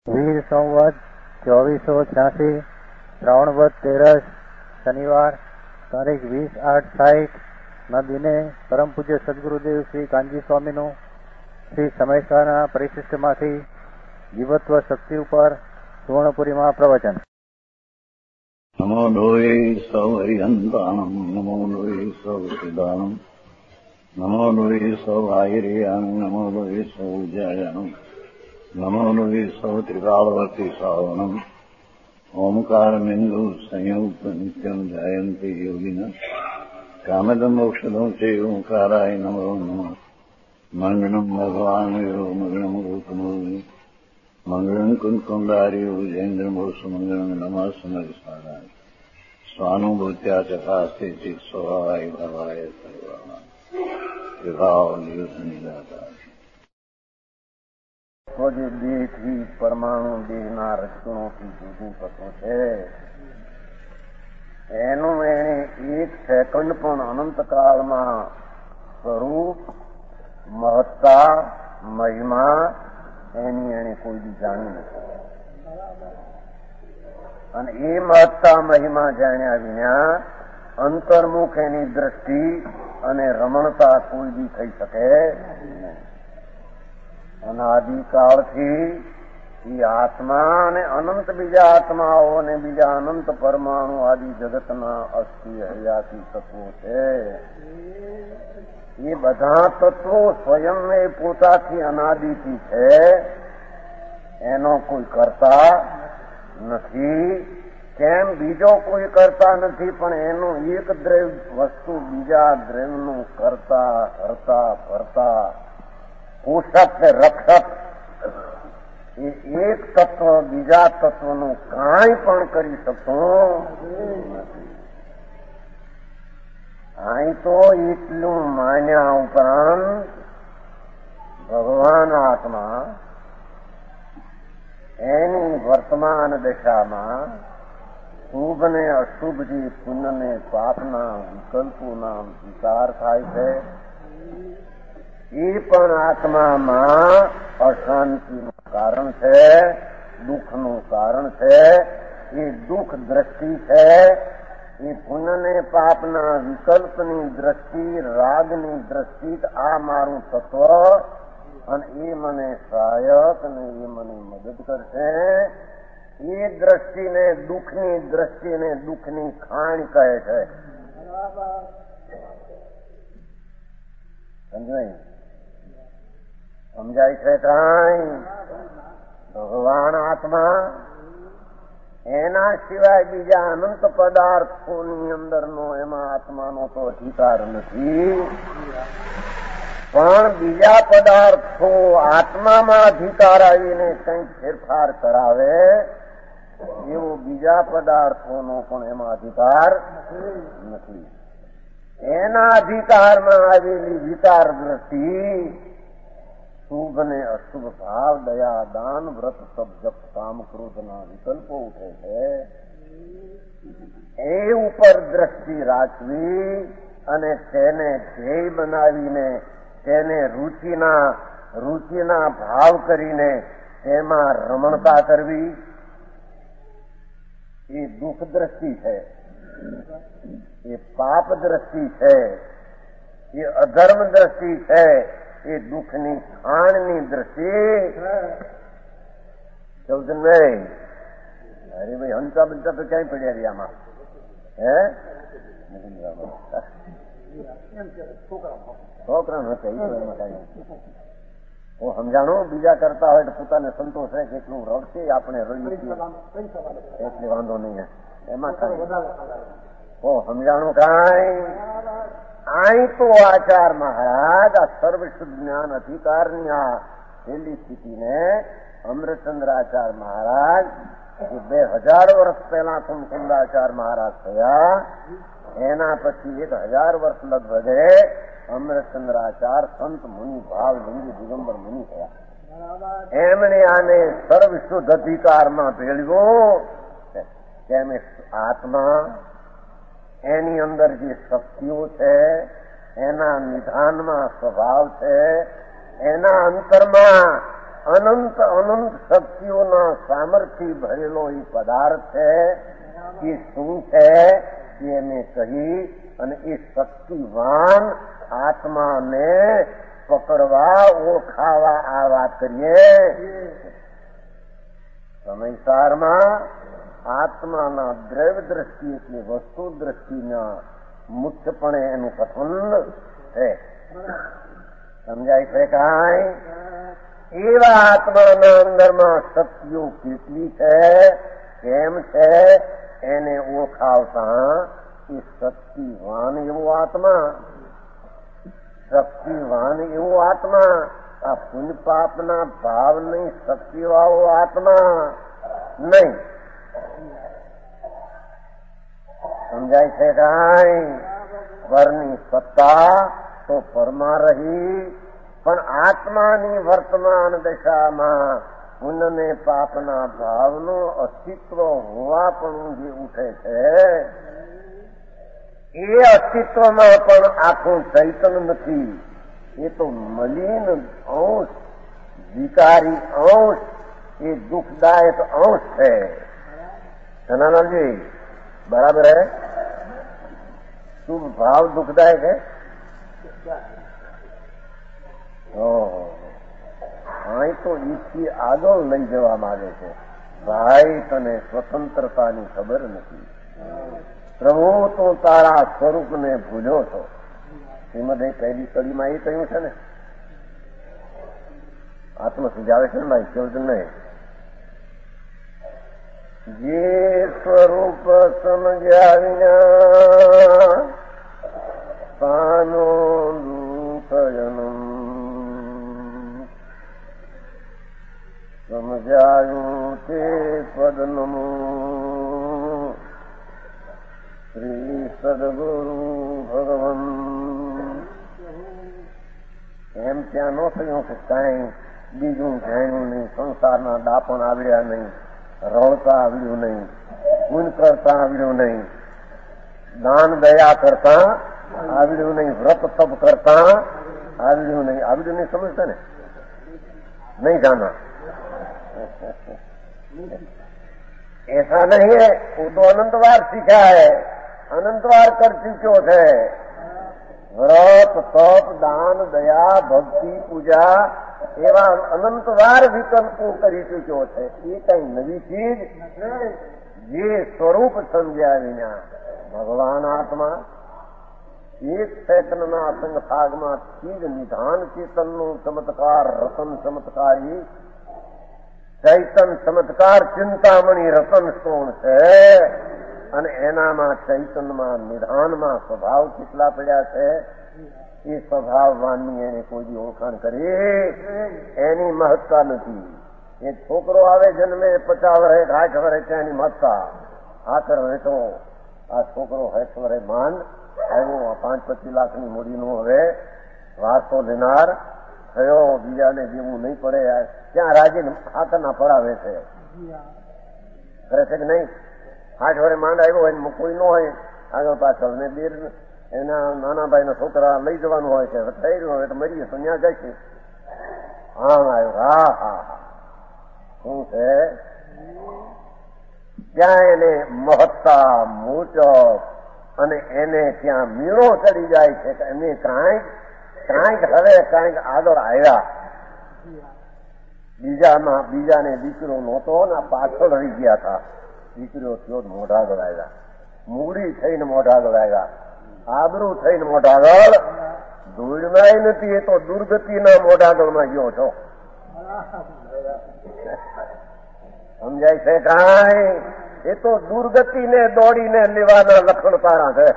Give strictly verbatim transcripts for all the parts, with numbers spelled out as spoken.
વીર સંવત ચોવીસો છ્યાસી શ્રાવણ વદ તેરસ શનિવાર તારીખ વીસ આઠ સાઠ ના દિને પરમ પૂજ્ય સદગુરુદેવ શ્રી કાનજી સ્વામીનું શ્રી સમયસાના પરિશિષ્ટમાંથી જીવત્વ શક્તિ ઉપર સુવર્ણપુરીમાં પ્રવચન. નમો લોહે સૌ હરિહંતાણમ નમો લોહે સૌ સિદાનમ નમો લોહે સૌ આયર્યાણમ નમો લોહે સૌ જયાણમ નમો લોહે સૌ ત્રિકાળવર્તી સાવણમ ઓમકાર બિંદુ સંયુક્ત નિત્યમ જાયંતિ યોગિના કામદમ મોક્ષદમ છે ઓંકારાય નમો નમઃ. મંગળમ ભગવાન વીરો મંગળમ રૂપમો મંગળમ કુંકુંડાર્યો જૈન્દ્રમોષ મંગળમ નમઃ સમર્થાય સ્વાનુભૂત્યા ચકાસ્તે ચિત સ્વભાવાય ભવાય સર્વા વિભાવ નિદાતા. તો જે દેહથી પરમાણુ દેહના રચકણોથી જુદું થતું છે એનું એને એક સેકન્ડ પણ અનંતકાળમાં સ્વરૂપ, મહત્તા, મહિમા એની એને કોઈ બી જાણી નથી. અને એ મહત્તા મહિમા જાણ્યા વિના અંતર્મુખ એની દ્રષ્ટિ અને રમણતા કોઈ બી થઈ શકે નહીં. અનાદિકાળથી એ આત્મા અને અનંત બીજા આત્માઓ અને બીજા અનંત પરમાણુ આદિ જગતના અસ્થિ હયાતી તત્વો છે. એ બધા તત્વો સ્વયં એ પોતાથી અનાદિથી છે. એનો કોઈ કરતા નથી. કેમ બીજો કોઈ કરતા નથી, પણ એનું એક દ્રવ્ય વસ્તુ બીજા દ્રવ્યનું કરતા હરતા ફરતા પોષક ને રક્ષક એ એક તત્વ બીજા તત્વનું કાંઈ પણ કરી શકતું નથી. અહીં તો એટલું માન્યા ઉપરાંત ભગવાન આત્મા એની વર્તમાન દશામાં શુભ ને અશુભ જે પુણ્ય ને પાપના વિકલ્પોના વિચાર થાય છે એ પણ આત્મામાં અશાંતિનું કારણ છે, દુઃખનું કારણ છે. એ દુઃખ દ્રષ્ટિ છે. એ પુણ્ય ને પાપના વિકલ્પની દ્રષ્ટિ, રાગની દ્રષ્ટિ, આ મારું તત્વ અને એ મને સહાયક અને એ મને મદદ કરશે. એ દ્રષ્ટિને દુઃખની દ્રષ્ટિને દુઃખની ખાણ કહે છે. સમજાય સમજાય છે કાંઈ? ભગવાન આત્મા એના સિવાય બીજા અનંત પદાર્થોની અંદરનો એમાં આત્માનો તો અધિકાર નથી. પણ બીજા પદાર્થો આત્મામાં અધિકાર આવીને કંઈક ફેરફાર કરાવે એવો બીજા પદાર્થોનો પણ એમાં અધિકાર નથી. એના અધિકારમાં આવેલી વિચાર દ્રષ્ટિ, શુભ ને અશુભ ભાવ, દયા, દાન, વ્રત, તપ, જપ, કામ, ક્રોધના વિકલ્પો ઉઠે છે. એ ઉપર દ્રષ્ટિ રાખવી અને તેને ધ્યેય બનાવીને તેને રુચિના રુચિના ભાવ કરીને તેમાં રમણતા કરવી એ દુઃખ દ્રષ્ટિ છે. એ પાપ દ્રષ્ટિ છે. એ અધર્મ દ્રષ્ટિ છે. એ દુઃખની ખાણની દ્રષ્ટિ. ચૌધનભાઈ અરે ભાઈ હંસા બનતા તો ક્યાંય પડ્યા રહ્યા આમાં? હે છોકરા હું સમજાણું બીજા કરતા હોય તો પોતાને સંતોષ રહે કે એટલું રડશે આપણે રડીએ એટલે વાંધો નહીં. એમાં ઓ સમજાણું કાંઈ? અહીં તો આચાર મહારાજ આ સર્વશુદ્ધ જ્ઞાન અધિકારની આ છેલ્લી સ્થિતિને અમૃતચંદ્રાચાર મહારાજ બે હજાર વર્ષ પહેલા કુમકુંદાચાર મહારાજ થયા. એના પછી એક હજાર વર્ષ લગભગે અમૃતચંદ્રાચાર સંત મુનિ ભાવ લિંગી દિગંબર મુનિ થયા. એમણે આને સર્વશુદ્ધ અધિકારમાં ભેળવ્યો. કેમ આત્મા એની અંદર જે શક્તિઓ છે, એના નિધાનમાં સ્વભાવ છે, એના અંતરમાં અનંત અનંત શક્તિઓના સામર્થ્ય ભરેલો એ પદાર્થ છે. એ શું છે એને કહી અને એ શક્તિવાન આત્માને પકડવા ઓળખાવા આ વાત કરીએ. સમયસારમાં આત્માના દ્રવ્ય દ્રષ્ટિ એટલે વસ્તુ દ્રષ્ટિના મુખ્યપણે એનું કથન છે. સમજાય છે કાંઈ? એવા આત્માના અંદરમાં શક્તિઓ કેટલી છે, કેમ છે એને ઓળખાવતા એ શક્તિવાન એવો આત્મા, શક્તિવાન એવો આત્મા, આ પુણ્ય પાપના ભાવ નહીં, શક્તિવાળો આત્મા નહીં. સમજાય છે કાંઈ? પરની સત્તા તો પરમાં રહી, પણ આત્માની વર્તમાન દશામાં પુણ્ય ને પાપના ભાવનું અસ્તિત્વ હોવા પણ જે ઉઠે છે એ અસ્તિત્વમાં પણ આખું ચૈતન નથી. એ તો મલિન અંશ, વિકારી અંશ, એ દુઃખદાયક અંશ છે. જનાનંદજી બરાબર હે? શુભ ભાવ દુઃખદાયક હે? અહીં તો ઈથી આગળ લઈ જવા માંગે છે. ભાઈ તને સ્વતંત્રતાની ખબર નથી. પ્રભુ તો તારા સ્વરૂપને ભૂલ્યો છો. શ્રીમદ પહેલી કડીમાં એ કહ્યું છે ને, આત્મ સમજાવે છે ને ભાઈ, કેવું નહીં? જે સ્વરૂપ સમજ્યા વિના પાનો દુઃખજનમ સમજાયું તે પદનમું શ્રી સદગુરુ ભગવાન. એમ ત્યાં ન થયું કે કાંઈ બીજું જાણ્યું નહીં, સંસારના દાપણ આવડ્યા નહીં, રળતા આવડ્યું નહીં, પુણ્ય કરતા આવડ્યું નહીં, દાન દયા કરતા આવડ્યું નહીં, વ્રત તપ કરતા આવડ્યું નહીં. આવડ્યું નહીં સમજતા ને? नहीं जाना ऐसा नहीं है. वो तो अनंतवार सीखा है, अनंतवार कर चुक्यो है. व्रत तप दान दया भक्ति पूजा એવા અનંતવાર વિકલ્પો કરી ચૂક્યો છે. એ કઈ નવી ચીજ જે સ્વરૂપ સમજ્યા વિના ભગવાન આત્મા એક ચૈતનના અસંગ ભાગમાંથી જ નિધાન ચેતનનું ચમત્કાર રતન ચમત્કારી ચૈતન ચમત્કાર ચિંતામણી રતન સ્તોણ છે. અને એનામાં ચૈતનમાં નિધાનમાં સ્વભાવ કેટલા પડ્યા છે એ સ્વભાવવાનની એને કોઈ ઓળખાણ કરી એની મહત્તા નથી. એ છોકરો આવે જન્મે પચાસ વર્ષે સાઠ વર્ષે છે એની મહત્તા. આખર હવે તો આ છોકરો હેઠ વર્ષે માંડ આવ્યો, પાંચ પચીસ લાખની મૂડીનું હવે વારસો લેનાર થયો, બીજાને દેવું નહીં પડે ત્યાં રાજી આકરના પડાવે છે. કરે છે કે નહીં? આઠ વર્ષે માંડ આવ્યો હોય કોઈ ન હોય આગળ પાછળ ને બેર એના નાના ભાઈના છોકરા લઈ જવાનું હોય છે, થઈ રહ્યું હોય તો મરીએ તો ત્યાં જાય છે. આમ આવ્યો. હા હા હા શું છે ત્યાં એને મહત્તા મૂચક અને એને ત્યાં મીણો ચડી જાય છે કે એમને કાંઈક કાંઈક હવે કાંઈક આગળ આવ્યા. બીજામાં બીજાને દીકરો નહોતો ને પાછળ રહી ગયા હતા. દીકરીઓ થયો મોઢા આગળ આવ્યા, મૂડી થઈને મોઢા આગળ આવ્યા, આબરૂ થઈને મોઢા આગળ. ધૂળનાય નથી, એ તો દુર્ગતિના મોઢા આગળમાં ગયો છો. સમજાય છે કાંઈ? એ તો દુર્ગતિને દોડીને લેવાના લક્ષણ તારા છે.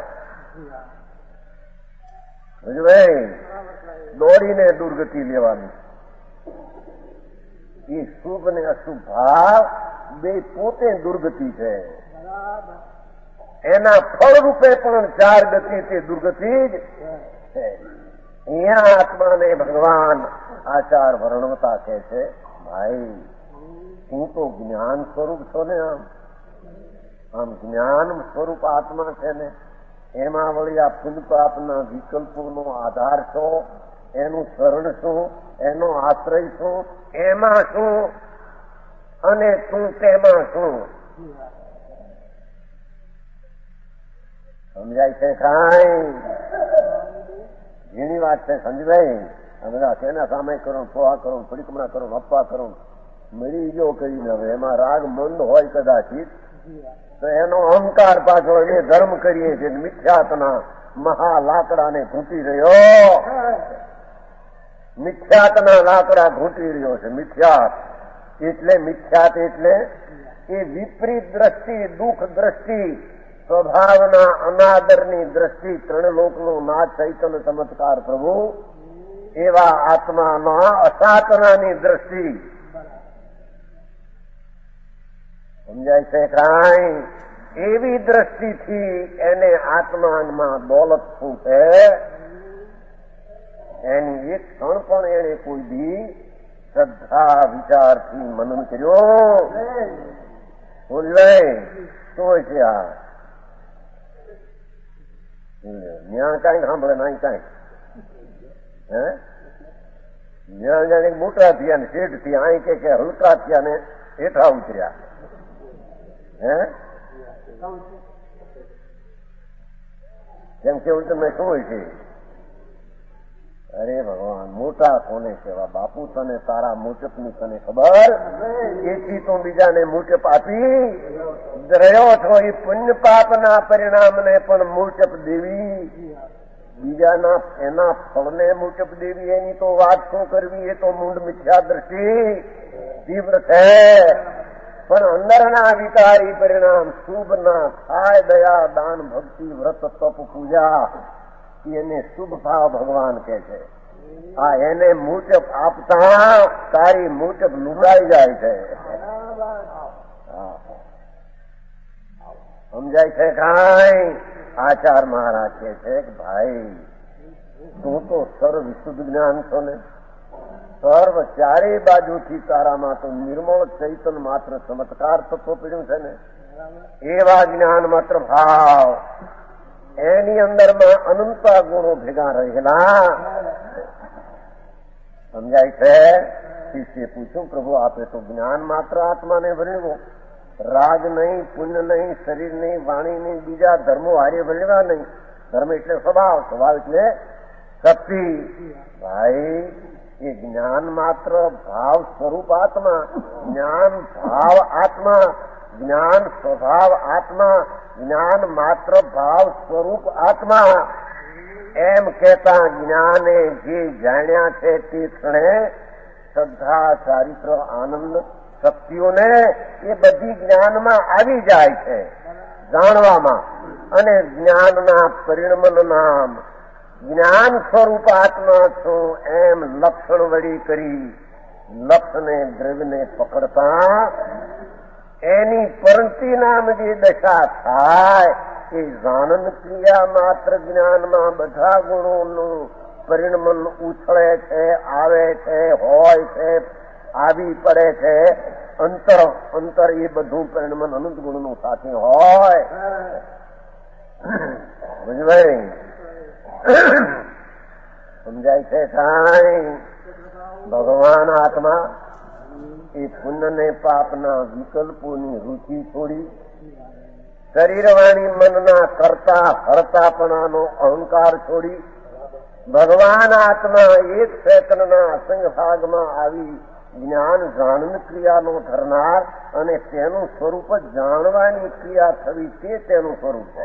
ભાઈ દોડીને દુર્ગતિ લેવાની. એ શુભ ને અશુભ ભાવ બે પોતે દુર્ગતિ છે. એના ફળ રૂપે પણ ચાર ગતિ તે દુર્ગતિ જ છે. અહીંયા આત્માને ભગવાન આચાર વર્ણવતા કહે છે, ભાઈ હું તો જ્ઞાન સ્વરૂપ છો ને, આમ આમ જ્ઞાન સ્વરૂપ આત્મા છે ને, એમાં વળી આ પુણ્ય પાપના વિકલ્પોનો આધાર છો, એનું શરણ શું, એનો આશ્રય શું, એમાં શું અને તું તેમાં શું. સમજાય છે કાંઈ? ઘણી વાત છે સંજયભાઈ. બધા તેના સામે કરો, ફોહા કરો, પરિક્રમા કરો, અપવા કરો, મળી ગયો કરીને હવે એમાં રાગ મંદ હોય કદાચિત તો એનો અહંકાર પાછો એ ધર્મ કરીએ છીએ. મિથ્યાતના મહા લાકડાને ઘૂંટી રહ્યો, મિથ્યાતના લાકડા ઘૂંટી રહ્યો છે. મિથ્યાત એટલે મિથ્યાત એટલે એ વિપરીત દ્રષ્ટિ, દુઃખ દ્રષ્ટિ, સ્વભાવના અનાદરની દ્રષ્ટિ, ત્રણ લોકનો નાથ ચૈતન્ય ચમત્કાર પ્રભુ એવા આત્માના અસાતનાની દ્રષ્ટિ. સમજાય છે કાંઈ? એવી દ્રષ્ટિથી એને આત્મામાં દોલત શું છે એની એક ક્ષણ પણ એને કોઈ દી શ્રદ્ધા વિચારથી મનન કર્યો બોલે તો છે. આ ન્યા કાંઈ સાંભળે ના કાંઈ હે ન્યા જાણે મોટા થયા ને શેઠ થયા, અહીં કે હલકા થયા ને હેઠા ઉતર્યા. હે કેમ કેવું તમે શું હોય છે? અરે ભગવાન, મોટા કોને કહેવા બાપુ? તને તારા મુજબની તને ખબર, એથી તું બીજાને મુજબ આપી રહ્યો છો. એ પુણ્ય પાપના પરિણામને પણ મુજબ દેવી, બીજાના એના ફળને મુજબ દેવી, એની તો વાત શું કરવી? એ તો મૂંડ મિથ્યા દ્રષ્ટિ તીવ્ર છે. પણ અંદરના વિકારી પરિણામ શુભ ના થાય, દયા દાન ભક્તિ વ્રત તપ પૂજા, એને શુભ ભાવ ભગવાન કે છે. આ એને મુજબ આપતા તારી મુજબ લૂંટાઈ જાય છે. સમજાય છે કાંઈ? આચાર મહારાજ કે છે કે ભાઈ તું તો સર્વ વિશુદ્ધ જ્ઞાન છો ને, સર્વ ચારે બાજુથી તારામાં તો નિર્મળ ચૈતન માત્ર ચમત્કાર તત્વ પીડ્યું છે ને, એવા જ્ઞાન માત્ર ભાવ એની અંદરમાં અનંતા ગુણો ભેગા રહેલા. સમજાય છે? શિષ્ય પૂછ્યું પ્રભુ આપે તો જ્ઞાન માત્ર આત્માને વર્ણવો, રાગ નહીં, પુણ્ય નહીં, શરીર નહીં, વાણી નહીં, બીજા ધર્મો હારે વર્ણવા નહીં. ધર્મ એટલે સ્વભાવ, સ્વભાવ એટલે શક્તિ. ભાઈ એ જ્ઞાન માત્ર ભાવ સ્વરૂપ આત્મા, જ્ઞાન ભાવ આત્મા, જ્ઞાન સ્વભાવ આત્મા, જ્ઞાન માત્ર ભાવ સ્વરૂપ આત્મા એમ કહેતા જ્ઞાને જે જાણ્યા છે તે ક્ષણે શ્રદ્ધા, ચારિત્ર, આનંદ, શક્તિઓને એ બધી જ્ઞાનમાં આવી જાય છે જાણવામાં. અને જ્ઞાનના પરિણમન નામ જ્ઞાન સ્વરૂપ આત્મા છું એમ લક્ષણ વળી કરી લક્ષને દ્રવ્યને પકડતા એની પરંતિ નામ જે દશા થાય એ જાનન ક્રિયા માત્ર જ્ઞાનમાં બધા ગુણોનું પરિણમન ઉછળે છે, આવે છે, હોય છે, આવી પડે છે. અંતર અંતર એ બધું પરિણમન અનંત ગુણનું સાથે હોય. સમજાય? સમજાય છે કાંઈ? ભગવાન આત્મા એ પુણ્ય ને પાપના વિકલ્પોની રુચિ છોડી શરીર વાણી મનના કરતા હરતાપણાનો અહંકાર છોડી ભગવાન આત્મા એક ક્ષેત્રના અસંગ ભાગમાં આવી જ્ઞાન જાણન ક્રિયાનો ધરનાર અને તેનું સ્વરૂપ જાણવાની ક્રિયા થવી તે તેનું સ્વરૂપ છે.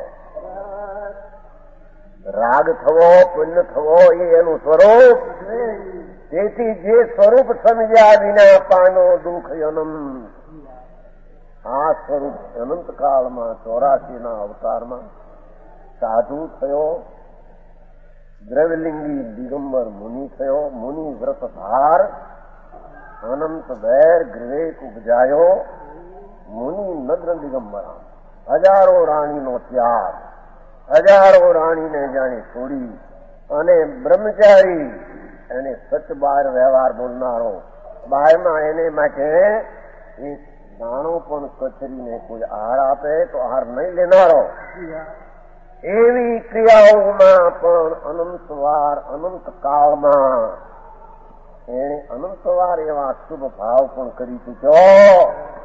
રાગ થવો, પુણ્ય થવો એ એનું સ્વરૂપ. તેથી જે સ્વરૂપ સમજ્યા વિના પાનો દુઃખ અનંત, આ સ્વરૂપ અનંત કાળમાં ચોરાસી ના અવતારમાં સાધુ થયો, દ્રવ્યલિંગી દિગંબર મુનિ થયો, મુનિ વ્રતધાર, અનંત વૈર વિવેક ઉપજાયો, મુનિ નગ્ન દિગંબરા, હજારો રાણીનો ત્યાગ, હજારો રાણીને જાણે છોડી અને બ્રહ્મચારી એને સચ બાર વ્યવહાર બોલનારો, બારમાં એને માટે એક દાણો પણ કચરીને કોઈ આહાર આપે તો આહાર નહીં લેનારો, એવી ક્રિયાઓમાં પણ અનંત વાર અનંત કાળમાં એને અનંતવાર એવા શુભ ભાવ પણ કરી ચૂક્યો.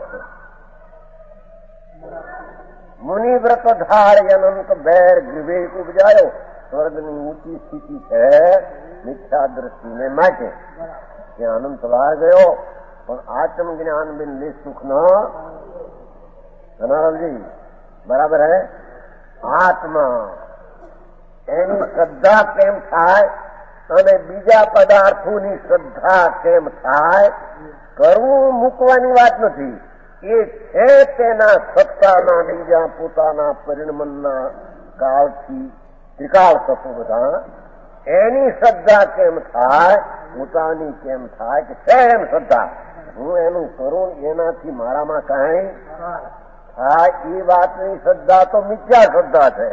મુનિ વ્રત ધાર્ય અનંત બેર વિવેક ઉપજાયો. સ્વર્ગની ઊંચી સ્થિતિ છે મિથ્યા દ્રષ્ટિને માટે. ત્યાં અનંતવાર ગયો પણ આત્મ જ્ઞાન બિન લે સુખ ન ધનારામજી બરાબર હે. આત્મા એની શ્રદ્ધા કેમ થાય અને બીજા પદાર્થોની શ્રદ્ધા કેમ થાય? કરવું મૂકવાની વાત નથી. એ છે તેના સત્તાના બીજા પોતાના પરિણમનના કાળથી ત્રિકાળ તત્વો બધા એની શ્રદ્ધા કેમ થાય, પોતાની કેમ થાય કે છે એમ શ્રદ્ધા. હું એનું કરું એનાથી મારામાં કાંઈ થાય એ વાતની શ્રદ્ધા તો મિથ્યા શ્રદ્ધા છે.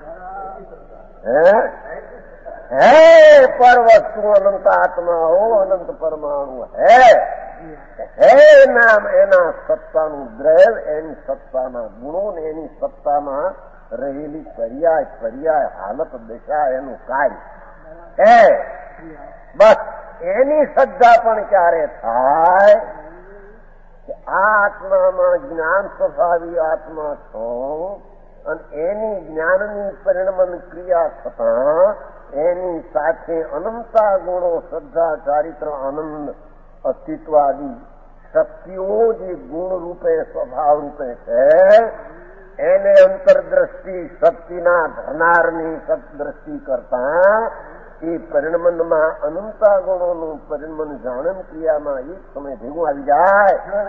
હે પર વસ્તુ અનંત આત્મા હો અનંત પરમાણુ હે હે નામ એના સત્તાનું દ્રવ, એની સત્તાના ગુણો ને એની સત્તામાં રહેલી પર્યાય પર્યાય હાલત દશા એનું કાર્ય હે. બસ એની શ્રદ્ધા પણ ક્યારે થાય કે આ આત્મામાં જ્ઞાન સ્વભાવી આત્મા છો અને એની જ્ઞાનની પરિણમન ક્રિયા થતા એની સાથે અનંતા ગુણો શ્રદ્ધા ચારિત્ર આનંદ અસ્તિત્વ આદિ શક્તિઓ જે ગુણ રૂપે સ્વભાવ રૂપે છે એને અંતરદ્રષ્ટિ શક્તિના ધરનારની સદદ્રષ્ટિ કરતા એ પરિણમનમાં અનંતા ગુણોનું પરિણમન જાણન ક્રિયામાં એક સમય ભેગું આવી જાય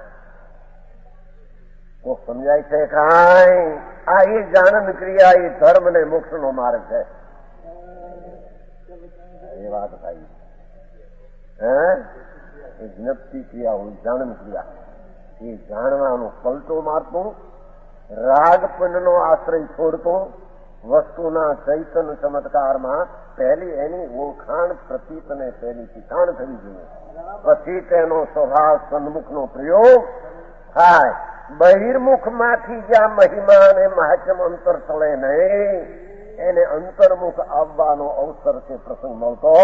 તો સમજાય છે કાંઈ આ એ જાણન ક્રિયા એ ધર્મ ને મોક્ષ નો માર્ગ છે. એ વાત થાય હે એ જ્ઞપ્તિ ક્રિયા હોય જાણન ક્રિયા એ જાણવાનું પલટો મારતું રાગપનનો આશ્રય છોડતો વસ્તુના ચૈતન ચમત્કારમાં પહેલી એની ઓળખાણ પ્રતીત અને પહેલી ઠીકાણ થવી જોઈએ. પછી તેનો સ્વભાવ સન્મુખનો પ્રયોગ થાય. બહિર્મુખમાંથી જ્યાં મહિમા અને મહાત્મ અંતર ચલે નહીં એને અંતર્મુખ આવવાનો અવસર કે પ્રસંગ મળતો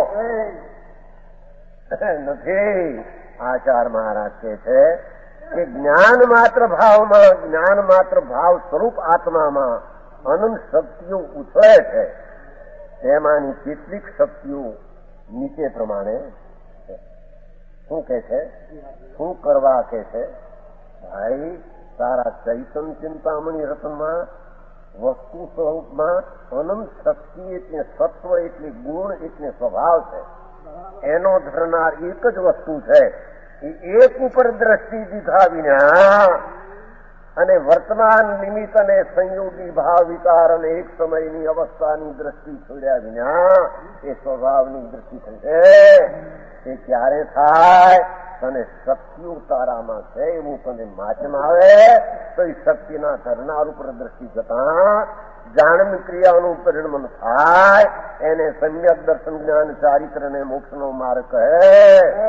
નથી. આચાર મહારાજ કહે છે કે જ્ઞાન માત્ર ભાવમાં જ્ઞાન માત્ર ભાવ સ્વરૂપ આત્મામાં અનંત શક્તિઓ ઉછળે છે. તેમાંની કેટલીક શક્તિઓ નીચે પ્રમાણે શું કે છે, શું કરવા કે છે? ભાઈ તારા ચૈતન ચિંતામણી રત્નમાં વસ્તુ સ્વરૂપમાં અનંત શક્તિ એટલે સત્વ એટલે ગુણ એટલે સ્વભાવ છે. એનો ધરનાર એક જ વસ્તુ છે. એ એક ઉપર દ્રષ્ટિ દીધા વિના અને વર્તમાન નિમિત્ત અને સંયોગી ભાવ વિકાર અને એક સમયની અવસ્થાની દ્રષ્ટિ છોડ્યા વિના એ સ્વભાવની દ્રષ્ટિ થશે. એ ક્યારે થાય? તને શક્તિઓ તારામાં છે એવું તને માચમ આવે તો એ શક્તિના ધરનાર ઉપર દ્રષ્ટિ જતા જાણન ક્રિયાનું પરિણમન થાય. એને સમ્યક દર્શન જ્ઞાન ચારિત્ર ને મોક્ષનો માર્ગ કહે.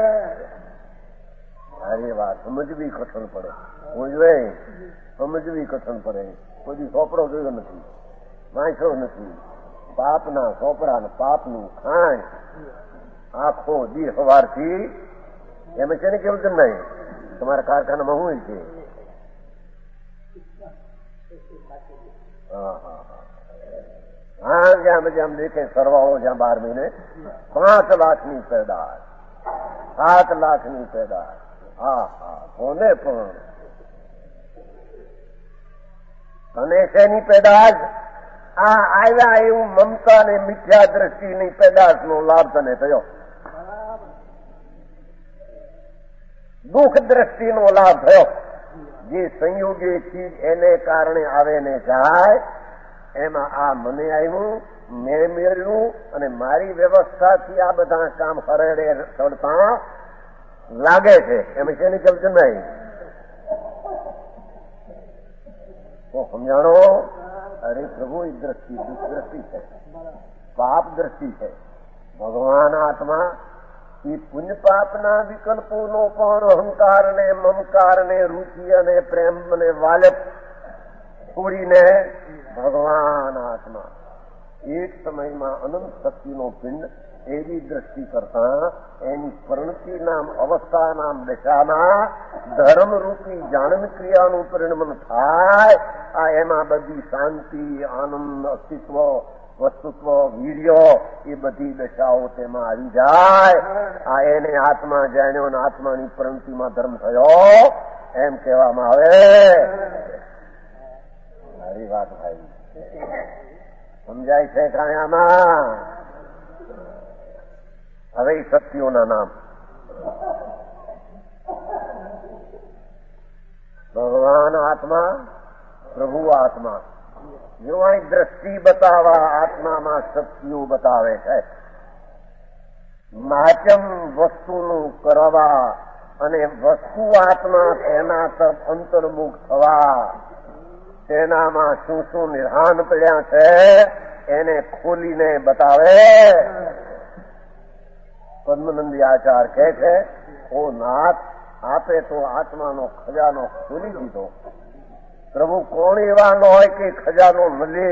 અરે વાત સમજવી કઠણ પડે. સમજવે સમજવી કઠણ પડે. કોઈ સોપડો જોયો નથી, વાંચ્યો નથી. પાપના સોપડા ને પાપનું ખાણ આખો દી સવારથી એમ છે ને કેવું છે નહીં તમારા કારખાનામાં હોય છે. હા હા હા જ્યાં બધી આમ દેખે સરવાળો જ્યાં બાર મહિને પાંચ લાખની પેદાશ, સાત લાખની પેદાશ. હા હા કોને પણ અને શેની પેદાશ? આ આવ્યા એવું મમતા ને મિથ્યા દ્રષ્ટિની પેદાશ નો લાભ તને થયો. દુઃખ દ્રષ્ટિનો લાભ થયો. જે સંયોગી ચીજ એને કારણે આવે ને જાય એમાં આ મને આવ્યું, મેં મેળવ્યું અને મારી વ્યવસ્થાથી આ બધા કામ હરેડે ચડતા લાગે છે. એમ છે ને કેમ છે નહીં તો સમજાણો? અરે પ્રભુ એ દ્રષ્ટિ દુઃખ દ્રષ્ટિ છે, પાપ દ્રષ્ટિ છે. ભગવાન આત્મા એ પુણ્ય પાપના વિકલ્પોનો પણ અહંકાર ને મમકાર ને રુચિ અને પ્રેમ અને વાલપ છોડીને ભગવાન આત્મા એક સમયમાં અનંત શક્તિનો પિંડ એવી દ્રષ્ટિ કરતા એની પરિણતિના અવસ્થાના દશામાં ધર્મરૂપી જાણન ક્રિયાનું પરિણમન થાય. આ એમાં બધી શાંતિ, આનંદ, અસ્તિત્વ, વસ્તુત્વ, વીર્ય એ બધી દશાઓ તેમાં આવી જાય. આ એને આત્મા જાણ્યો અને આત્માની પરિણતિમાં ધર્મ થયો એમ કહેવામાં આવે. સારી વાત ભાઈ, સમજાય છે કાયામાં? હવે શક્તિઓના નામ. ભગવાન આત્મા, પ્રભુ આત્મા. જો અહીં દ્રષ્ટિ બતાવવા આત્મામાં શક્તિઓ બતાવે છે. માચમ વસ્તુનું કરવા અને વસ્તુ આત્મા તેના તરફ અંતર્મુખ થવા, તેનામાં શું શું નિધાન પડ્યા છે એને ખોલીને બતાવે. પદ્મનંદી આચાર કહે છે, ઓ નાથ, આપે તો આત્માનો ખજાનો ખોલી દીધો. પ્રભુ કોણ એવા ન હોય કે ખજાનો મળે?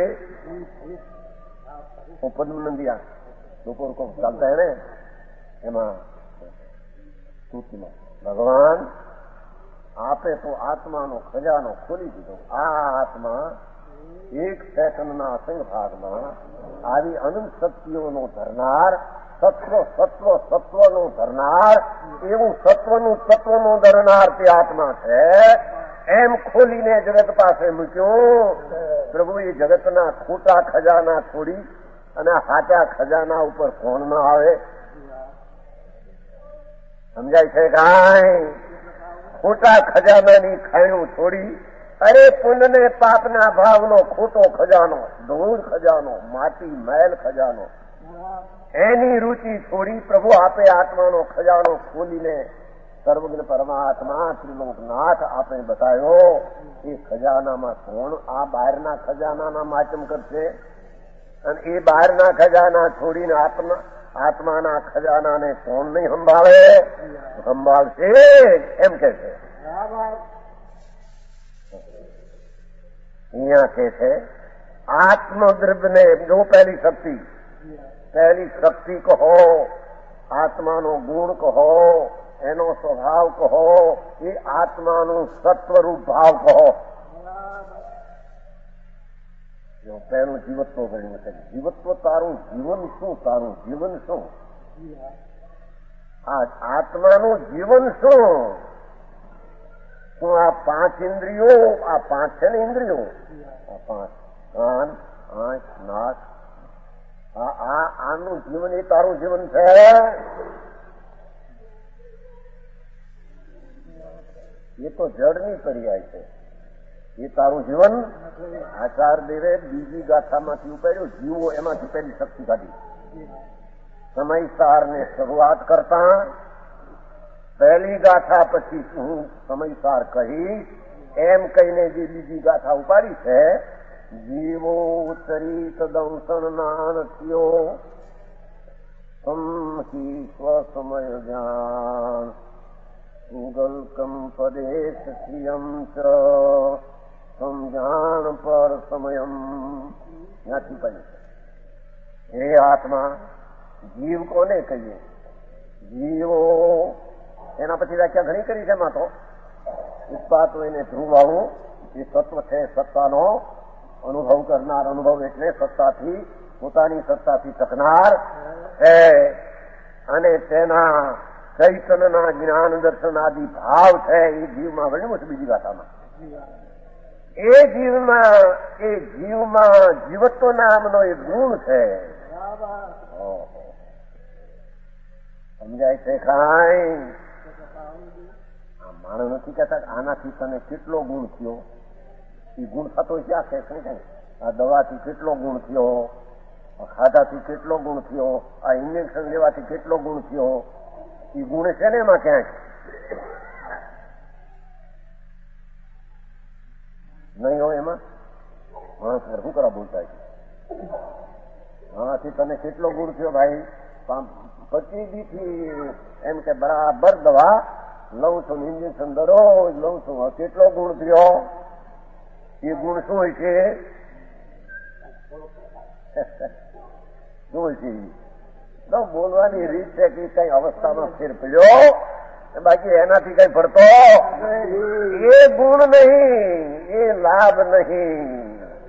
ઓ પદ્મનંદી આ બપોર કો ચાલતા હે ને એમાં સ્તુતિમાં, ભગવાન આપે તો આત્માનો ખજાનો ખોલી દીધો. આ આત્મા એક સેકન્ડના અસંગ ભાગમાં આવી અનંત શક્તિઓનો ધરનાર, સત્વ સત્વ સત્વનો ધરનાર, એવું સત્વનું તત્વનું ધરનાર તે આત્મા છે એમ ખોલીને જગત પાસે મૂક્યું. પ્રભુ એ જગતના ખોટા ખજાના છોડી અને સાચા ખજાના ઉપર કોણ ન આવે? સમજાય છે કાંઈ? ખોટા ખજાનાની ખાણું છોડી, અરે પુણ્યને પાપના ભાવનો ખોટો ખજાનો, ધૂળ ખજાનો, માટી મેલ ખજાનો, એની રુચિ છોડી પ્રભુ આપે આત્માનો ખજાનો ખોલીને સર્વજ્ઞ પરમાત્મા ત્રિલોકનાથ આપણે બતાવ્યો. એ ખજાનામાં કોણ આ બહારના ખજાનાના માચમ કરશે? અને એ બહારના ખજાના છોડીને આત્મા આત્માના ખજાનાને કોણ નહીં સંભાળે? સંભાળશે એમ કે છે. અહીંયા કે છે આત્મદ્રવ્યને જો પહેલી શક્તિ, પહેલી શક્તિ કહો, આત્માનો ગુણ કહો, એનો સ્વભાવ કહો, એ આત્માનું સત્વરૂપ ભાવ કહો. પહેલું જીવત્વ ગણ્યું છે. જીવત્વ તારું જીવન શું? તારું જીવન શું? આ આત્માનું જીવન શું? શું આ પાંચ ઇન્દ્રિયો, આ પાંચ છે ને ઇન્દ્રિયો, આ પાંચ કાન, આંખ, નાક, આ આનું જીવન એ તારું જીવન છે? એ તો જડની પર્યાય છે. એ તારું જીવન? આચાર દેવે બીજી ગાથામાંથી ઉપાડ્યો, જીવો એમાંથી પહેલી શક્તિ કાઢી. સમયસાર ને શરૂઆત કરતા પહેલી ગાથા પછી હું સમયસાર કહીશ એમ કહીને જે બીજી ગાથા ઉપાડી છે, જીવો ચરિત દંસન નાનત્યો સમહી સ્વસમય જ્ઞાન ગલકમ પદેશ શ્રિયમ ચ સમજાણ પર સમયમ. ત્યાંથી પડ્યું છે. હે આત્મા, જીવ કોને કહીએ? જીવો એના પછી વ્યાખ્યા ઘણી કરી છે. એમાં તો ઉત્પાત એને ધ્રુવાળું એ સત્વ છે, સત્તાનો અનુભવ કરનાર. અનુભવ એટલે સત્તાથી, પોતાની સત્તાથી ટકનાર છે અને તેના ચૈતનના જ્ઞાન દર્શન આદિ ભાવ છે એ જીવમાં વર્ણ્યું છે બીજી ગાથામાં. એ જીવમાં એ જીવમાં જીવત્વ નામનો એક ગુણ છે. સમજાય છે કાંઈ? આ માણસ નથી કહેતા આનાથી તને કેટલો ગુણ થયો? એ ગુણ થતો ક્યાં છે? સમજાય? આ દવાથી કેટલો ગુણ થયો, ખાધાથી કેટલો ગુણ થયો, આ ઇન્જેક્શન લેવાથી કેટલો ગુણ થયો? એ ગુણ છે ને એમાં ક્યાંક નહીં હોય. એમાં માણસ શું કરવા બોલતા છે? આનાથી તને કેટલો ગુણ થયો ભાઈ? પચી દીથી એમ કે બરાબર દવા લઉં છું, ઇન્જેક્શન દરરોજ લઉં છું, કેટલો ગુણ થયો? એ ગુણ શું હોય છે? શું હોય છે? તો બોલવાની રીત છે કે કઈ અવસ્થામાં ફેર પડ્યો, બાકી એનાથી કઈ પડતો એ ગુણ નહીં, એ લાભ નહીં.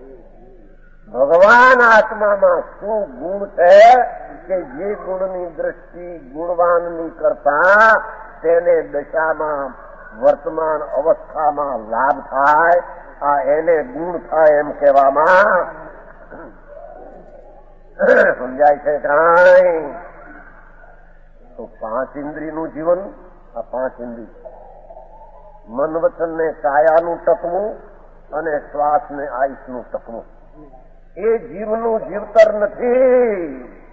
ભગવાન આત્મામાં શું ગુણ છે કે જે ગુણની દ્રષ્ટિ ગુણવાનની કરતા તેને દશામાં વર્તમાન અવસ્થામાં લાભ થાય, આ એને ગુણ થાય એમ કહેવામાં સમજાય છે. કાંઈ તો પાંચ ઇન્દ્રિયનું જીવન, આ પાંચ ઇન્દ્રિય મન વચન ને કાયાનું ટકવું અને શ્વાસ ને આયુષનું ટકવું, એ જીવનું જીવતર નથી.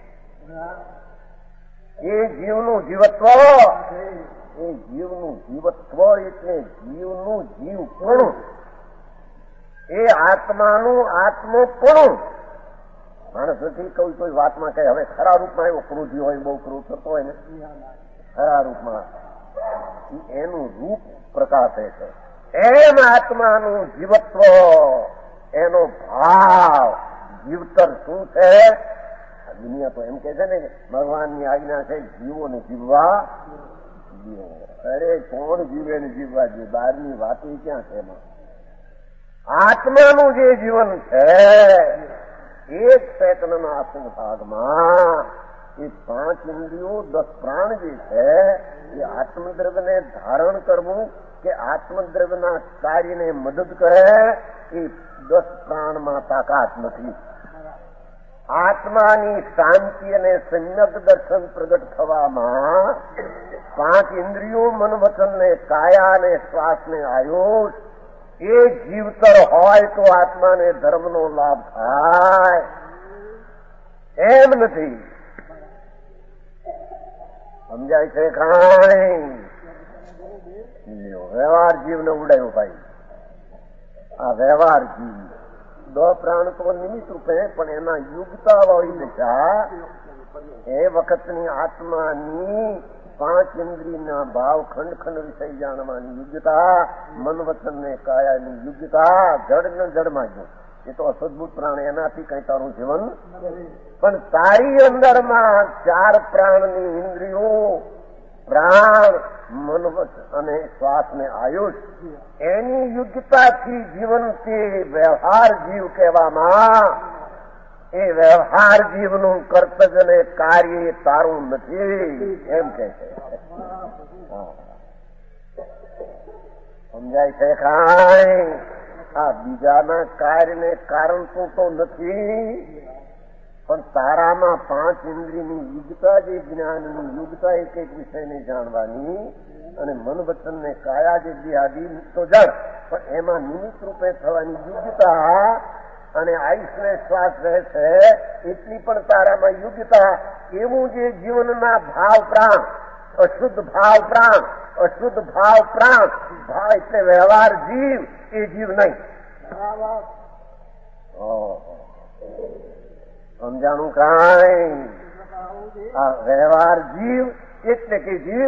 એ જીવનું જીવત્વ, એ જીવનું જીવત્વ એટલે જીવનું જીવપણું, એ આત્માનું આત્મપણું. માણસ નથી કોઈ કોઈ વાતમાં કઈ હવે ખરા રૂપમાં એવો ક્રોધી હોય, બહુ ક્રોધ થતો હોય ને, ખરા રૂપમાં એનું રૂપ પ્રકાશે છે. એમ આત્માનું જીવત્વ, એનો ભાવ, જીવતર શું છે? દુનિયા તો એમ કે છે ને કે ભગવાનની આજ્ઞા છે જીવો ને જીવવા જીવો. અરે કોણ જીવે ને જીવવા જોઈએ? બહારની વાતો ક્યાં છે એમાં? આત્માનું જે જીવન છે એક સેકન્ડના આસન ભાગમાં એ પાંચ ઇન્દ્રિયો દસ પ્રાણ જે છે એ આત્મદ્રવ્યને ધારણ કરવું કે આત્મદ્રવ્યના કાર્યને મદદ કરે એ દસ પ્રાણમાં તાકાત નથી. આત્માની શાંતિ અને સમ્યક દર્શન પ્રગટ થવામાં પાંચ ઇન્દ્રિયો મન વચન ને કાયા ને શ્વાસ ને આયુષ એ જીવતર હોય તો આત્માને ધર્મનો લાભ થાય, એમ નથી. સમજાય છે? કાંઈ વ્યવહાર જીવને ઉડાયો ભાઈ. આ વ્યવહાર જીવ દો પ્રાણ તો નિમિત્ત રૂપે, પણ એના યુગતા વાળી દશા એ વખતની આત્માની પાંચ ઇન્દ્રિયના ભાવ ખંડ ખંડ વિષય જાણવાની યોગ્યતા, મન વચન ને કાયાની યોગ્યતા જડ ને જડમાં ગયું. એ તો અસદભૂત પ્રાણ, એનાથી કઈ તારું જીવન. પણ તારી અંદરમાં ચાર પ્રાણની ઇન્દ્રિયો, પ્રાણ, મન અને શ્વાસ ને આયુષ, એની યોગ્યતાથી જીવન તે વ્યવહાર જીવ કહેવામાં. એ વ્યવહાર જીવનું કર્તવ્ય ને કાર્ય તારું નથી એમ કે છે. સમજાય છે? કાંઈ આ બીજાના કાર્યને કારણ તું તો નથી, પણ તારામાં પાંચ ઇન્દ્રિયની યુગતા, જે જ્ઞાનની યુગતા એક એક વિષયને જાણવાની, અને મન વચન ને કાયા જે દેહાદી તો જડ, પણ એમાં નિમિત્ત રૂપે થવાની યોગ્યતા અને આયુષ ને શ્વાસ રહે છે એટલી પણ તારામાં યોગ્યતા. એવું જે જીવનના ભાવ પ્રાણ, અશુદ્ધ ભાવ પ્રાણ, અશુદ્ધ ભાવ પ્રાણ, ભાવ એટલે વ્યવહાર જીવ, એ જીવ નહીં. સમજાણું? કાંઈ આ વ્યવહાર જીવ એટલે કે જીવ.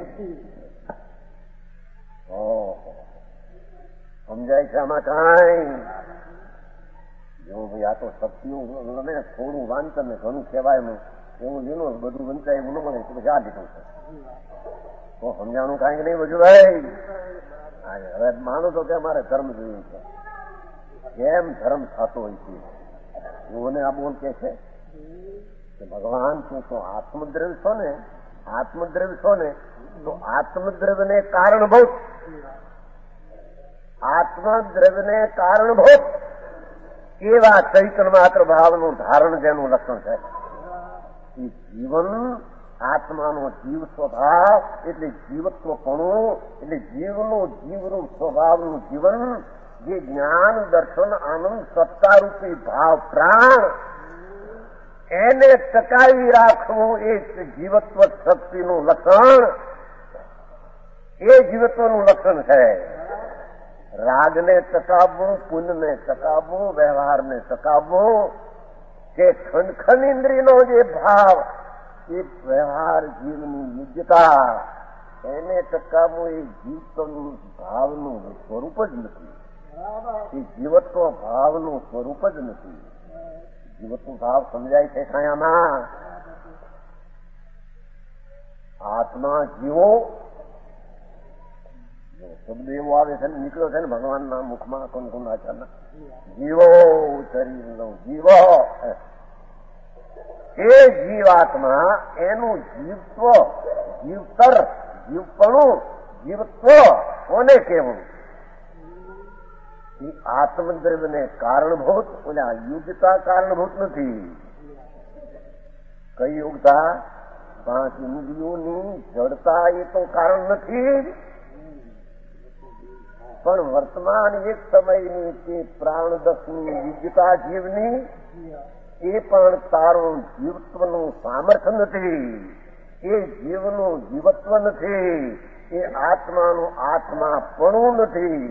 સમજાય છે આમાં? કાંઈ જો ભાઈ આ તો શક્તિઓ મને થોડું વાંચન ને ઘણું કહેવાય, એવું લીનો બધું વંચાય એવું ન મળે તો પછી આ લીધું છે. તો સમજાણું કાંઈ નહીં બધું ભાઈ. હવે માનો તો કે અમારે ધર્મ જોઈએ છે, કેમ ધર્મ થતો હોય છે? મને આ બોલ કે છે કે ભગવાન તું તો આત્મદ્રવ્ય છો ને, આત્મદ્રવ્ય છો ને તો આત્મદ્રવ્યને કારણભૂત, આત્મદ્રવ્યને કારણભૂત એવા ચૈતન્ય માત્ર ભાવનું ધારણ જેનું લક્ષણ છે એ જીવન, આત્માનો જીવ સ્વભાવ એટલે જીવત્વપણું, એટલે જીવનું જીવનું સ્વભાવનું જીવન, જે જ્ઞાન દર્શન આનંદ સત્તારૂપી ભાવ પ્રાણ, એને ટકાવી રાખવું એ જીવત્વ શક્તિનું લક્ષણ, એ જીવત્વનું લક્ષણ છે. રાગને ટકાવવું, પુણ્યને ટકાવવું, વ્યવહારને ટકાવવું, કે ખંડ ખંડ ઇન્દ્રિયનો જે ભાવ, એ વ્યવહાર જીવની યોગ્યતા, એને ટકાવવું એ જીવત્વનું ભાવનું સ્વરૂપ જ નથી. એ જીવત્વ ભાવનું સ્વરૂપ જ નથી. જીવત્વ ભાવ સમજાય છે કાયામાં? આત્મા જીવો, શબ્દ એવો આવે છે ને નીકળ્યો છે ને ભગવાનના મુખમાં કંકુનાચારના, જીવો શરીરનો જીવો, એ જીવાત્મા એનું જીવત્વ, જીવતર, જીવપણું, જીવત્વ કોને કહેવું? એ આત્મદ્રવ્યને કારણભૂત, ઓલા યુગતા કારણભૂત નથી. કઈ યુગતા? પાંચ ઇન્દ્રિયોની જડતા એ તો કારણ નથી, પણ વર્તમાન એક સમયની તે પ્રાણદસની યુગતા જીવની, એ પણ તારું જીવત્વનું સામર્થ્ય નથી, એ જીવનું જીવત્વ નથી, એ આત્માનું આત્માપણું નથી.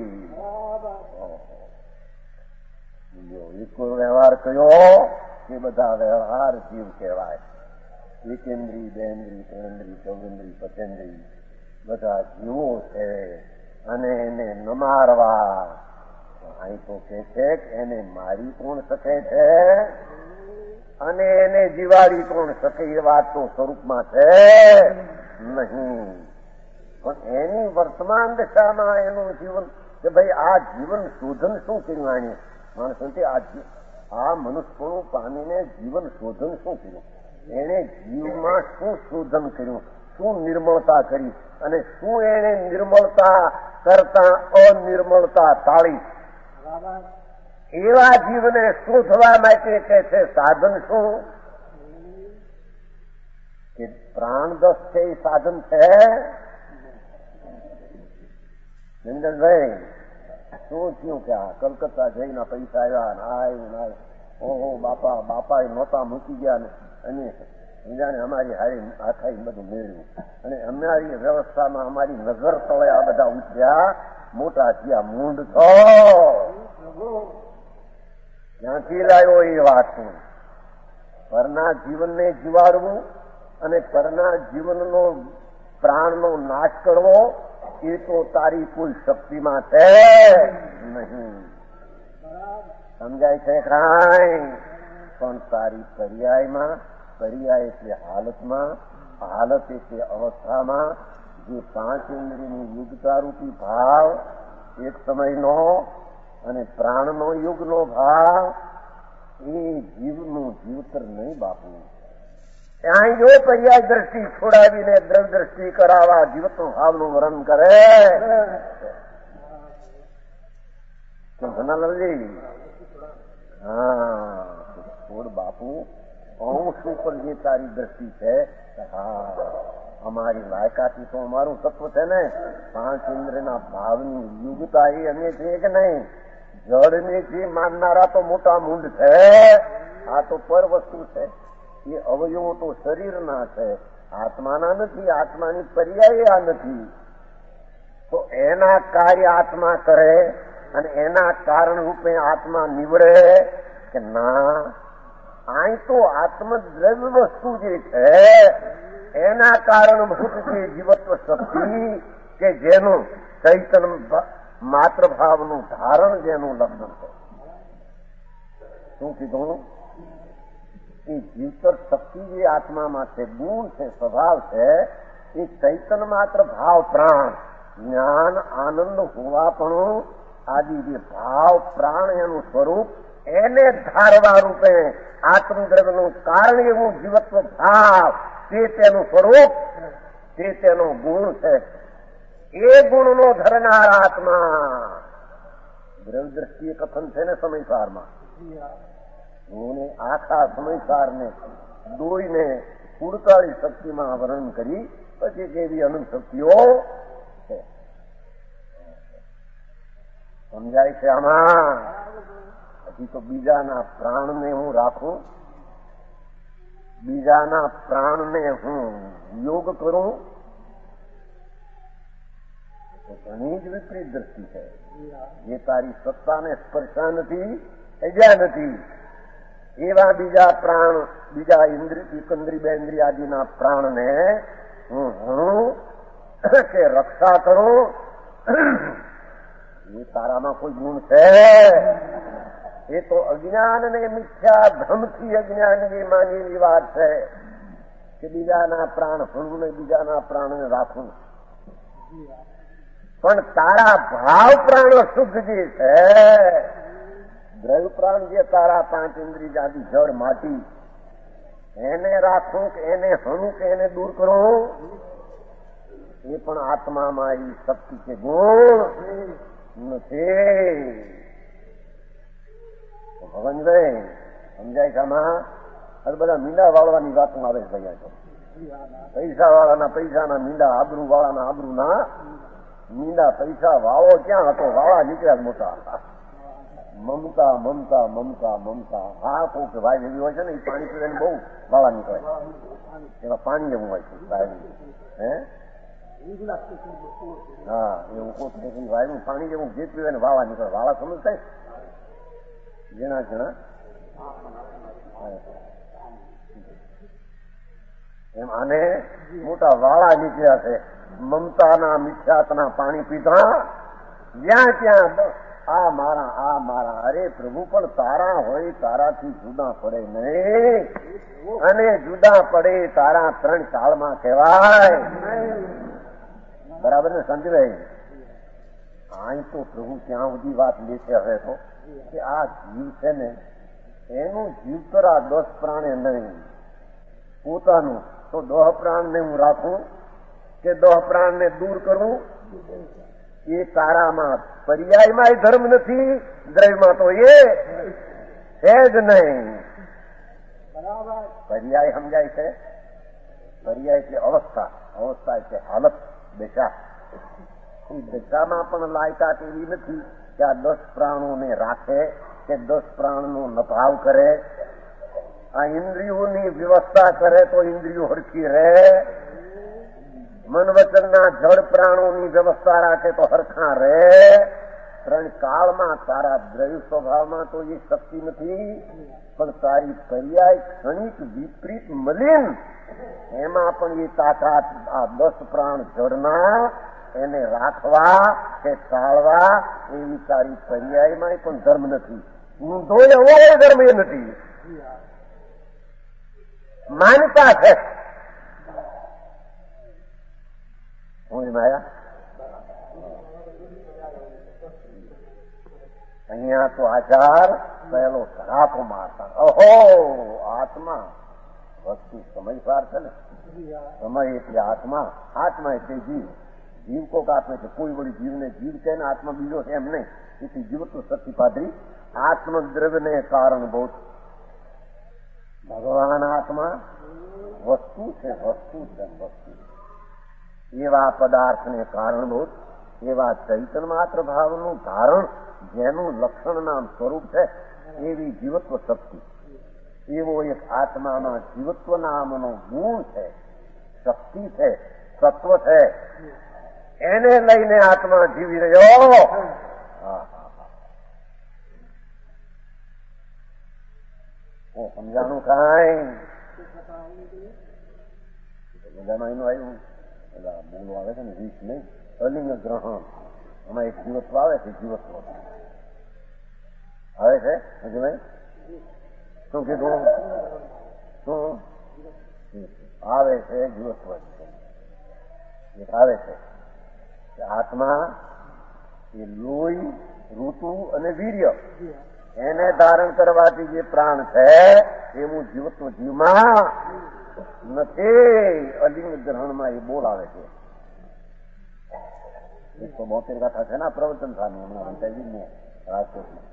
એક વ્યવહાર કયો એ બધા વ્યવહાર જીવ કહેવાય. એકેન્દ્રી, બેન્દ્રી, ત્રણેન્દ્રી, ચૌરેન્દ્રી, પચેન્દ્રી બધા જીવો છે, અને એને ન મારવા. અહીં તો કે છે કે એને મારી કોણ શકે છે અને એને જીવાડી કોણ શકે, એ વાત તો સ્વરૂપમાં છે નહીં. પણ એની વર્તમાન દશામાં એનું જીવન, કે ભાઈ આ જીવન શોધન શું કર્યું? આને માણસો આ મનુષ્યપણું પામીને જીવન શોધન શું કર્યું? એને જીવમાં શું શોધન કર્યું? શું નિર્મળતા કરી? અને શું એને નિર્મળતા કરતા અનિર્મળતા ટાળી? એવા જીવને શોધવા માટે કે છે સાધન શું? કે પ્રાણદસ છે એ સાધન છે. નંદનભાઈ શું થયું કે આ કલકત્તા જઈને પૈસા આવ્યા ને આવ્યું ને ઓહો બાપા બાપા નહોતા મૂકી ગયા ને અને જાણે અમારી હારી આખાઈ બધું મેળવ્યું, અને અમારી વ્યવસ્થામાં અમારી નજર તળે આ બધા ઉઠ્યા, મોટા થયા, મૂંડ છો. ક્યાંથી લાવ્યો એ વાત? પરના જીવનને જીવાડવું અને પરના જીવનનો પ્રાણનો નાશ કરવો એ તો તારી કોઈ શક્તિમાં છે નહીં. સમજાય છે કાંઈ? પણ તારી પર્યાયમાં, પર્યાય એટલે હાલતમાં, હાલત એટલે અવસ્થામાં જે પાંચ ઇન્દ્રિયની યુગતારૂપી ભાવ એક સમયનો અને પ્રાણનો યુગનો ભાવ, એ જીવનું જીવતર નહીં બાપુ. ત્યાં જો પર્યાય દ્રષ્ટિ છોડાવીને દ્રવ દ્રષ્ટિ કરાવવા જીવત ભાવનું વર્ણન કરે તો ધનાલજી, હા છોડ બાપુ, અંશ ઉપર જે તારી દ્રષ્ટિ છે, હા અમારી લાયકાથી તો અમારું તત્વ છે ને, પાંચ ઇન્દ્રના ભાવની યુગતા એ અમે છીએ કે નહીં? જળને જે માનનારા તો મોટા મૂંડ છે. આ તો પર વસ્તુ છે, એ અવયવો તો શરીરના છે, આત્માના નથી. આત્માની પર્યાય આ નથી. તો એના કાર્ય આત્મા કરે અને એના કારણ રૂપે આત્મા નીવડે કે ના? અહીં તો આત્મદ્રવ્ય વસ્તુ જે છે એના કારણભૂત જે જીવત્વ શક્તિ, કે જેનું ચૈતન માત્ર ભાવનું ધારણ જેનું લક્ષણ છે. શું કીધું? એ જીવતર શક્તિ જે આત્મામાં છે, ગુણ છે, સ્વભાવ છે, એ ચૈતન માત્ર ભાવ પ્રાણ, જ્ઞાન આનંદ હોવા પણ આદિ જે ભાવ પ્રાણ એનું સ્વરૂપ, એને ધારવા રૂપે આત્મદ્રવ્યનું કારણ એવું જીવત્વ ભાવ, તે તેનું સ્વરૂપ, તે તેનો ગુણ છે. એ ગુણનો ધરનાર આત્મા દ્રવ દ્રષ્ટિએ કથન છે ને સમયસારમાં, એને આખા સમયસારને દોઈને ઉડતાળી શક્તિમાં વર્ણન કરી પછી કેવી અનંત શક્તિઓ છે. સમજાય છે આમાં? હજી તો બીજાના પ્રાણને હું રાખું, બીજાના પ્રાણને હું યોગ કરું, તો ઘણી જ વિપરીત દ્રષ્ટિ છે. જે તારી સત્તાને સ્પર્શા નથી, એજા નથી, એવા બીજા પ્રાણ, બીજા ઇન્દ્રિય, એકંદ્રી, બેન્દ્રી આદિના પ્રાણને હું હણું કે રક્ષા કરું, એ તારામાં કોઈ ગુણ છે? એ તો અજ્ઞાન ને મિથ્યા ભ્રમથી અજ્ઞાન જે માનેલી વાત છે. કે બીજાના પ્રાણ ભણવું ને બીજાના પ્રાણને રાખવું, પણ તારા ભાવ પ્રાણ શુદ્ધ જે છે, દ્રવ્ય પ્રાણ જે તારા પાંચ ઇન્દ્રિય આદિ જળ માટી, એને રાખવું કે એને હણું કે એને દૂર કરવું, એ પણ આત્મામાં એવી શક્તિ કે ગુણ નથી. ભગવાનભાઈ સમજાય છે આમાં? આ બધા મીંડા વાળવાની વાતો આવે છે ભાઈ. પૈસા વાળાના પૈસાના મીંડા, આબરૂ વાળાના આબરૂના મીંડા. પૈસા વાળો ક્યાં હતો? વાળા નીકળ્યા મોટા. મમતા મમતા મમતા મમતા. હા કોક ભાઈ એવી હોય છે ને, એ પાણી પીવાને બહુ વાળા નીકળે. એમાં પાણી એવું હોય છે સાહેબ. હે હા એવું કોક વાયુ પાણી જેવું જે પીવાને વાળા નીકળે. વાળા સમજ થાય જણા જણા એમ. આને મોટા વાળા નીકળ્યા છે મમતાના મિથ્યાતના પાણી પીતા. જ્યાં ત્યાં આ મારા આ મારા. અરે પ્રભુ પણ તારા હોય તારાથી જુદા પડે નહીં, અને જુદા પડે તારા ત્રણ કાળમાં કહેવાય. બરાબર ને સમજભાઈ? અહીં તો પ્રભુ ત્યાં સુધી વાત લે છે હવે તો કે આ જીવ છે ને એનું જીવતર આ દસ પ્રાણે નહીં, પોતાનું તો દહ પ્રાણને હું રાખું કે દહ પ્રાણને દૂર કરું, એ તારામાં પર્યાયમાં ધર્મ નથી, દ્રવ્યમાં તો એ છે જ નહીં. પર્યાય સમજાય છે? પર્યાય એટલે અવસ્થા, અવસ્થા એટલે હાલત, દશા. એ દશામાં પણ લાયકાત એવી નથી કે આ દસ પ્રાણોને રાખે કે દસ પ્રાણનો નભાવ કરે. આ ઇન્દ્રિયોની વ્યવસ્થા કરે તો ઇન્દ્રિયો હરખી રહે. મન વચનના જળ પ્રાણોની વ્યવસ્થા રાખે તો હરખા રહે. ત્રણ કાળમાં તારા દ્રવ્ય સ્વભાવમાં તો એ શક્તિ નથી, પણ તારી પર્યાય ક્ષણિક વિપરીત મલિન એમાં પણ એ તાકાત આ દસ પ્રાણ જળના એને રાખવા કે ટાળવા એવી તારી પર્યાયમાં પણ ધર્મ નથી. ઊંધો એવો ધર્મ એ નથી, માનતા છે. હું માયા અહીંયા તો આચાર પહેલો ધડાકો મારતા. ઓહો આત્મા વસ્તુ સમજદાર છે ને. સમય એટલે આત્મા, આત્મા એટલે જીવ. જીવ કોક આત્મા છે, કોઈ વળી જીવને જીવ છે ને આત્મા બીજો છે એમ નહીં. એથી જીવત્વ શક્તિ પાદરી આત્મદ્રવ્યને કારણભૂત. ભગવાન આત્મા વસ્તુ છે, વસ્તુ છે, વસ્તુ. એવા પદાર્થને કારણભૂત, એવા ચૈતન્ય માત્ર ભાવનું ધારણ જેનું લક્ષણ નામ સ્વરૂપ છે, એવી જીવત્વ શક્તિ. એવો એક આત્મામાં જીવત્વ નામનો ગુણ છે, શક્તિ છે, સત્વ છે. એને લઈને આત્મા જીવી રહ્યો. સમજાણું કાંઈ? બધામાં એનું આવ્યું બોલો આવે છે ને વીસ નહીં, અલિંગ ગ્રહણ. આમાં એક જીવત્વ આવે છે, જીવત્વ આવે છે. હજુ શું કીધું? શું આવે છે? જીવત્વ એક આવે છે. આત્મા એ લોહી, ઋતુ અને વીર્ય એને ધારણ કરવાથી જે પ્રાણ છે એવું જીવત્વ જીવમાં નથી. અલિંગ ગ્રહણમાં એ બોલાવે છે. એકસો બોતેર ગાથા છે ને પ્રવચન સામે હમણાં ને રાજકોટમાં.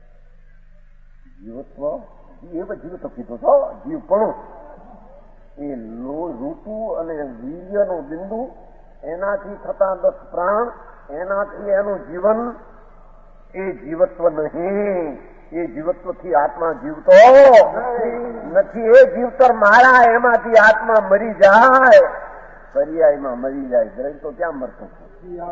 જીવત્વ જીવ જીવત્વ કીધું છો, જીવપણું એ ઋતુ અને વીર્યનું બિંદુ, એનાથી થતા દસ પ્રાણ, એનાથી એનું જીવન, એ જીવત્વ નહીં. એ જીવત્વથી આત્મા જીવતો નથી. એ જીવતર મારા, એમાંથી આત્મા મરી જાય, પર્યાયમાં મરી જાય. દ્રવ્ય તો ક્યાં મરતું છે?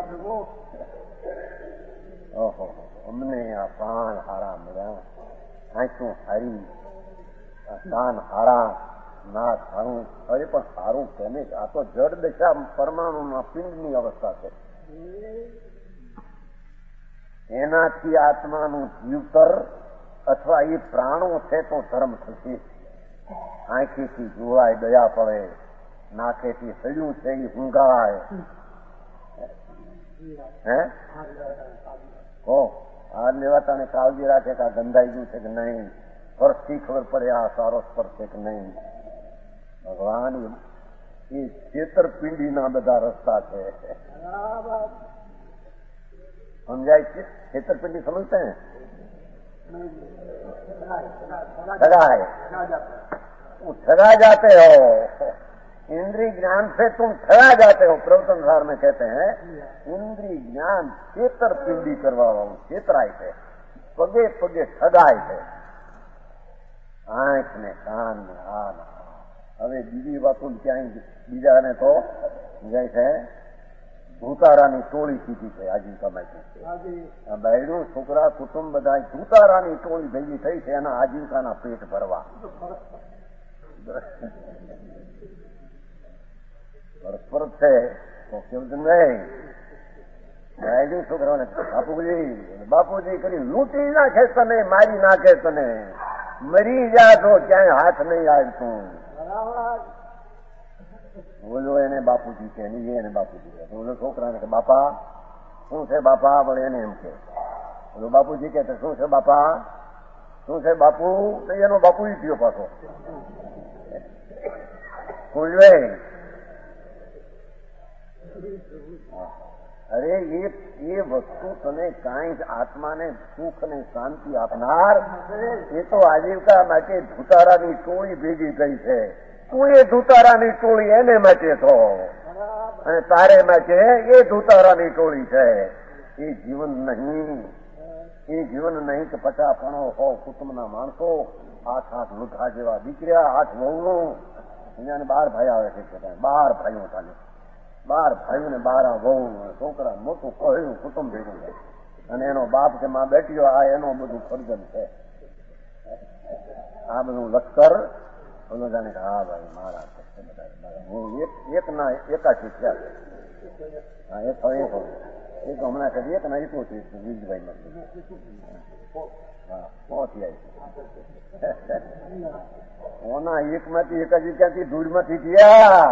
ઓહો, અમને આ પ્રાણ હારા મળ્યા, આંખું હારી, કાન હારા, નાક હારું. અરે પણ સારું કેને? આ તો જડ દશા પરમાણુના પિંડની અવસ્થા છે. એનાથી આત્માનું જીવતર અથવા એ પ્રાણો છે તો ધર્મ થશે. આંખીથી જોવાય, દયા પડે, નાખેથી સડ્યું છે એ ઊંઘાય હે ઓ હાર લેવાતા ને કાળજી રાખે કે આ ગંધાઈ ગયું છે કે નહીં, સ્પર્શથી ખબર પડે આ સારો સ્પર્શ છે કે નહીં. ભગવાન એ છેતરપિંડીના બધા રસ્તા છે. સમજાય છે? छेतरपिंडी समझते हैं? ठगाए, ठगा जाते हो, इंद्रिय ज्ञान से तुम ठगा जाते हो. प्रवचन सार में कहते हैं इंद्रिय ज्ञान छेतरपिंडी करवा छेतराय છે, પગે પગે ઠગાય છે. આંખ ને કાન ને આ હવે બીજી વાતો ક્યાંય બીજાને તો જાય છે ધૂતારાની ટોળી સીધી છે આજીવિકા માટે. બહેરું છોકરા કુટુંબ બધા ધૂતારાની ટોળી ભેગી થઈ છે એના આજીવિકાના પેટ ભરવા. પરસ્પર છે તો કેવું નહીં બહેરું છોકરાઓને બાપુજી બાપુજી કરી લૂંટી નાખે તને, મારી નાખે તને, મરી જા તો ક્યાંય હાથ નહીં આવતું. બોલો એને બાપુજી કે નહીં એને બાપુજી કે. બોલો છોકરાને કે બાપા શું છે બાપા, પણ એને એમ કે બોલો બાપુજી કે શું છે બાપા, શું છે બાપુ, તો એનો બાપુ થયો પાછો. બોલવે અરે એ એ વસ્તુ તને કાંઈ આત્માને સુખ અને શાંતિ આપનાર એ તો આજીવિકા માટે ધુતારાની ટોળી ભેગી થઈ છે. તું એ ધુતારાની ટોળી એને માટે છો અને તારે માટે એ ધુતારાની ટોળી છે. એ જીવન નહીં, એ જીવન નહીં કે પચાસ પણો સો કુટુંબના માણસો, આઠ આઠ લુઠા જેવા દીકરા, આઠ વહુનું. અહીંયા બાર ભાઈ આવે છે, બાર ભાઈઓ ચાલે, બાર ભાઈઓ ને બાર વહુ છોકરા, મોટું કહ્યું કુટુંબ ભેગું છે અને એનો બાપ કે માં બેઠ્યો આ એનો બધું ફરજન છે. આ બધું લશ્કર બોલો જાણે કે હા ભાઈ મારા હું એક એક ના એકાશી થયા છે. હા એક એક એક હમણાં કરી એક ના એટલું થયું વિજભાઈ નથી. હા પહોંચી આવી ઓના એક માંથી એકાશી ક્યાંથી ધૂળ માંથી થયા.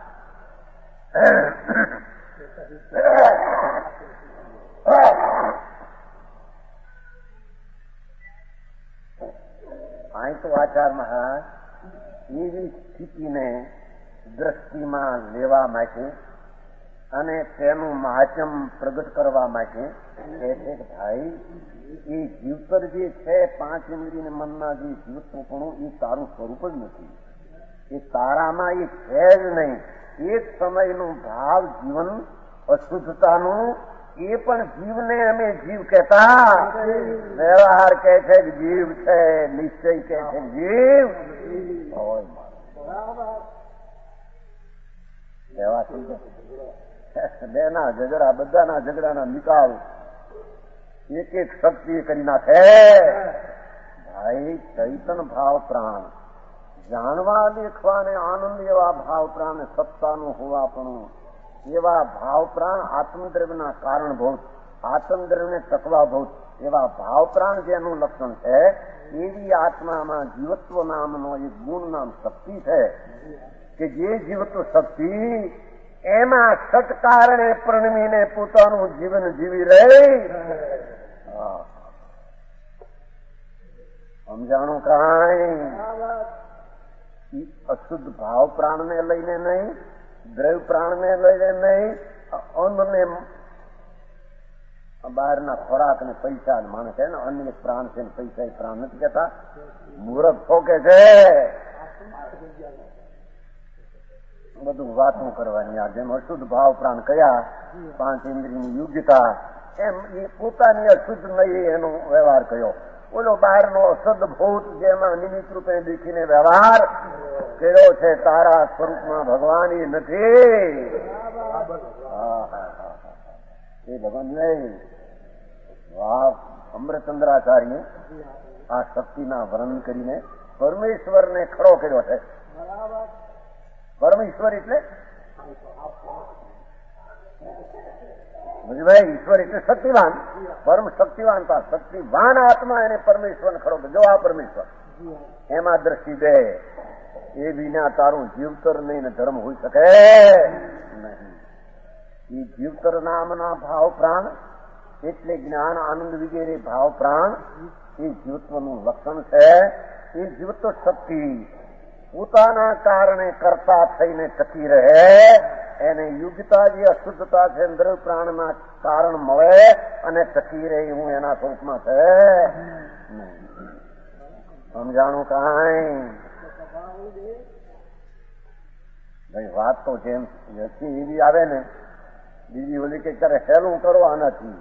અહીં તો આચાર મહારાજ એવી સ્થિતિને દ્રષ્ટિમાં લેવા માટે અને તેનું મહાત્મ પ્રગટ કરવા માટે કહે છે કે ભાઈ એ જીવતર જે છે પાંચ ઇન્દ્રિય મનના જે જીવત્વપણું એ તારું સ્વરૂપ જ નથી. એ તારામાં એ છે જ નહીં. એક સમયનું ભાવ જીવન અશુદ્ધતાનું એ પણ જીવને અમે જીવ કહેતા, વ્યવહાર કહે છે જીવ છે, નિશ્ચય કહે છે જીવ. બેના ઝઘડા બધાના ઝઘડાના નિકાલ એક એક શક્તિ કરી નાખે. ભાઈ ચૈતન ભાવ પ્રાણ જાણવા દેખવા ને આનંદ એવા ભાવ પ્રાણ સત્તાનું હોવા પણ એવા ભાવ પ્રાણ આત્મદ્રવ્યના કારણભૂત, આત્મદ્રવ્યને તત્વાભૂત એવા ભાવ પ્રાણ જેનું લક્ષણ છે એવી આત્મામાં જીવત્વ નામનો એક ગુણ નામ શક્તિ છે કે જે જીવત્વ શક્તિ એમાં સત કારણે પ્રણમીને પોતાનું જીવન જીવી રહી. સમજાણું કાંઈ અશુદ્ધ ભાવ પ્રાણને લઈને નહીં, દ્રવ્ય પ્રાણને લઈને નહીં, અન્નને બહારના ખોરાક ને પૈસા માણસ છે ને અન્ય એક પ્રાણ છે ને પૈસા એ પ્રાણ નથી કહેતા. મૂર્ખ ઠોકે છે બધું વાતું કરવાની. આ જેમ અશુદ્ધ ભાવ પ્રાણ કયા પાંચ ઇન્દ્રિયની યોગ્યતા એમ એ પોતાની અશુદ્ધ નહીં એનો વ્યવહાર કયો. બોલો બહારનો સદભૂત જેમાં નિમિત્ત રૂપે દેખીને વ્યવહાર કર્યો છે તારા સ્વરૂપમાં ભગવાન એ નથી. એ ભગવાન નહીં. અમૃતચંદ્રાચાર્ય આ શક્તિના વર્ણન કરીને પરમેશ્વરને ખડો કર્યો છે. પરમેશ્વર એટલે ભાઈ ઈશ્વર એટલે શક્તિવાન, પરમ શક્તિવાન. શક્તિવાન આત્મા એને પરમેશ્વર ખડો. જો આ પરમેશ્વર એમાં દ્રષ્ટિ દે એ વિના તારું જીવતર નહીં ને ધર્મ હોઈ શકે નહીં. એ જીવતર નામના ભાવ પ્રાણ એટલે જ્ઞાન આનંદ વગેરે ભાવ પ્રાણ એ જીવત્વનું લક્ષણ છે. એ જીવત્વ શક્તિ પોતાના કારણે કરતા થઈને ટકી રહે, એને યુગતા જે અશુદ્ધતા છે દ્રવ્ય પ્રાણના કારણ મળે અને ટકી રહે હું એના સ્વરૂપમાં છે. સમજાણું કાંઈ ભાઈ? વાત તો જેમ એવી આવે ને, બીજી ઓલી કે ત્યારે હેલું કરવા નથી.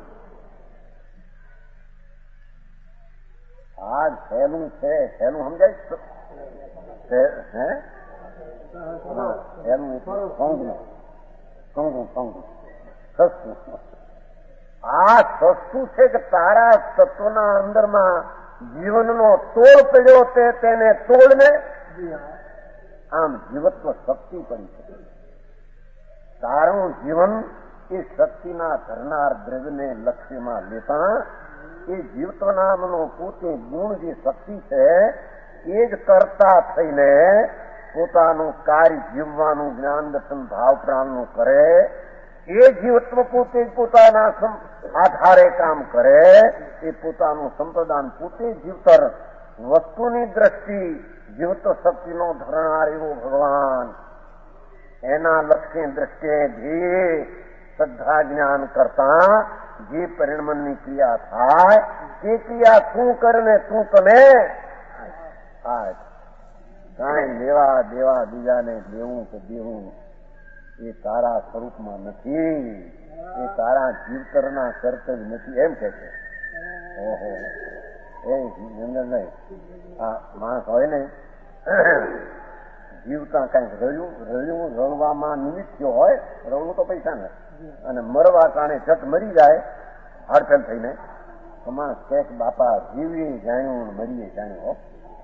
આ હેલું છે, હેલું સમજાય? હે હેલું સોંગું સોંગું સોંગું સસ્તું. આ સસ્તું છે કે તારા તત્વના અંદરમાં જીવનનો તોડ પડ્યો તે તેને તોડને આમ જીવત્વ શક્તિ પડી શકે. તારું જીવન એ શક્તિના ધરનાર દ્રવ્યને લક્ષ્યમાં લેતા એ જીવત્વ નામનો પોતે ગુણ જે શક્તિ છે એ જ કરતા થઈને પોતાનું કાર્ય જીવવાનું જ્ઞાન દર્શન ભાવ પ્રાણનું કરે. એ જીવત્વ પોતે જ પોતાના આધારે કામ કરે. એ પોતાનું સંપ્રદાન પોતે જીવતર વસ્તુની દ્રષ્ટિ જીવત્વ શક્તિનો ધરનાર એવો ભગવાન એના લક્ષ્ય દ્રષ્ટિએ જે શ્રદ્ધા જ્ઞાન કરતા જે પરિણમનની ક્રિયા થાય તે ક્રિયા તું કરીને તું તને કાંઈ લેવા દેવા બીજાને દેવું કે દેવું એ તારા સ્વરૂપમાં નથી. એ તારા જીવતરના કર્તવ્ય નથી એમ કે છે. ઓહો એ નહીં આ માણસ હોય ને જીવતા કઈક રળ્યું રળ્યું રળવામાં નિમિત્ત થયો હોય. રળવું તો પૈસા ને અને મરવા કારણે જટ મરી જાય હડફેલ થઈને તો માણસ કે બાપા જીવીએ જાણ્યું મરીએ જાણ્યું.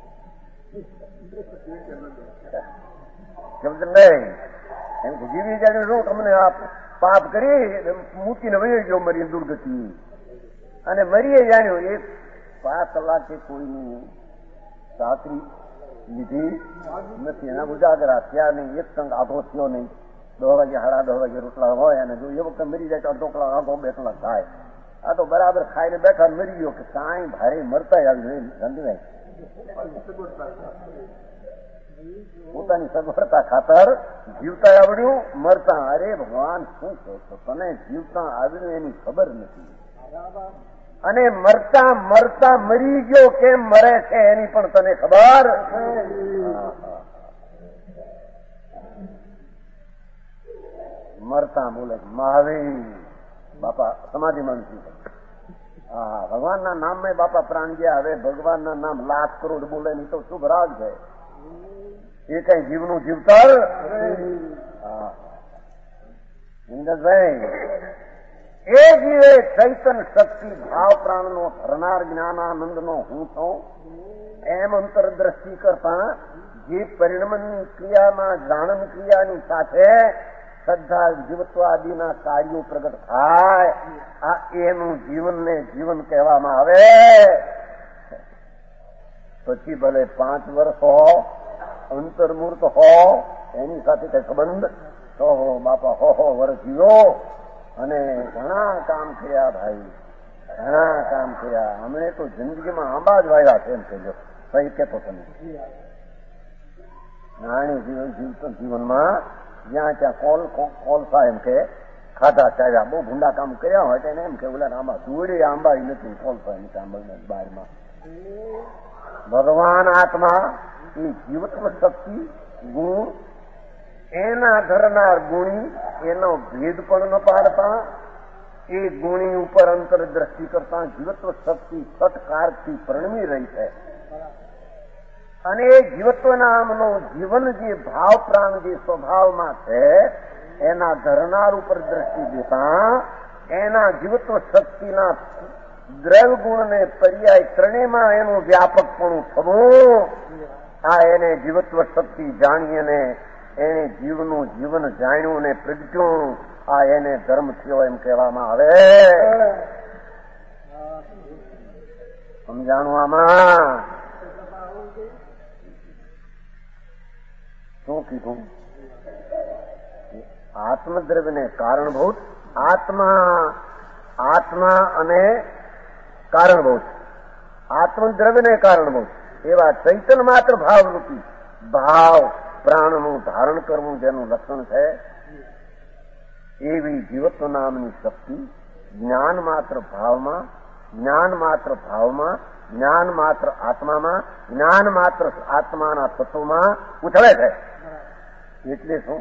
નહીં એમ કે જીવી જાણ્યું શું તમને આ પાપ કરી મૂકીને વહી ગયો મરીને દુર્ગતિ અને મરીએ જાણ્યું. એ પાંચ કલાકે કોઈની સાકરી લીધી નથી. એના ઉજાગરા થયા નહીં, એક સંગ આઘો થયો નહીં. દસ વાગે સાડા દસ વાગે રોટલા હોય અને જો એ વખતે મરી જાય તો અડધો કલાક આઘો બે કલાક થાય. આ તો બરાબર ખાઈને બેઠા મરી ગયો કે કાંઈ ભારે મરતા આવી ગાંધીભાઈ પોતાની સગવડતા ખાતર જીવતા આવડ્યું મરતા. અરે ભગવાન શું કહો છો, તને જીવતા આવડ્યું એની ખબર નથી અને મરતા મરતા મરી ગયો કેમ મરે છે એની પણ તને ખબર. મરતા બોલે મહાવીર બાપા સમાધિમાં નથી. હા ભગવાનના નામ મેં બાપા પ્રાણ ગયા. હવે ભગવાનના નામ લાખ કરોડ બોલે નહીં તો શુભ રાગ છે. એ કઈ જીવનું જીવતર. હા ઇન્દ્રભાઈ એ જીવે ચૈતન શક્તિ ભાવ પ્રાણનો ધરનાર જ્ઞાનાનંદનો હું છું એમ અંતરદ્રષ્ટિ કરતા જે પરિણમનની ક્રિયામાં જાણન ક્રિયાની સાથે શ્રદ્ધા જીવત્વ આદિના કાર્યો પ્રગટ થાય આ એનું જીવનને જીવન કહેવામાં આવે. પછી ભલે પાંચ વર્ષ હો અંતર્મૂર્ત હો એની સાથે કઈ સંબંધ તો હો બાપા હો હો વર્ષ જીવો અને ઘણા કામ કર્યા ભાઈ, ઘણા કામ કર્યા. અમે તો જિંદગીમાં આંબા જ વાવ્યા છે એમ કહેજો. કઈ કેતો તમે નાની જીવન જીવતો જીવનમાં જ્યાં ત્યાં કોલ કોલસા એમ કે ખાધા ચાવ્યા બહુ ભૂંડા કામ કર્યા હોય તો એને એમ કે ઓલા આંબા ધૂળી આંબા નથી કોલસા એની આંબા બહારમાં. ભગવાન આત્મા એ જીવત્વ શક્તિ ગુણ એના ધરનાર ગુણી એનો ભેદ પણ ન પાડતા એ ગુણી ઉપર અંતર દ્રષ્ટિ કરતા જીવત્વ શક્તિ સટકારથી પરિણમી રહી છે. અને એ જીવત્વ નામનો જીવન જે ભાવ પ્રાણ જે સ્વભાવમાં છે એના ધરનાર ઉપર દ્રષ્ટિ દેતા એના જીવત્વ શક્તિના દ્રવ્ય ગુણને પર્યાય ત્રણેયમાં એનું વ્યાપકપણું થવું આ એને જીવત્વ શક્તિ જાણીને એને જીવનું જીવન જાણ્યું ને પ્રગટ્યું આ એને ધર્મ થયો એમ કહેવામાં આવે. સમજાણું આમાં શું કીધું? આત્મદ્રવ્યને કારણભૂત, આત્મા આત્મા અને કારણભૂત, આત્મદ્રવ્યને કારણભૂત એવા ચૈતન્ય માત્ર ભાવરૂપી ભાવ પ્રાણનું ધારણ કરવું જેનું લક્ષણ છે, એવી જીવત્વ નામની શક્તિ જ્ઞાન માત્ર ભાવમાં, જ્ઞાન માત્ર ભાવમાં, જ્ઞાન માત્ર આત્મામાં, જ્ઞાન માત્ર આત્માના તત્વમાં ઉછળે છે. એટલે શું?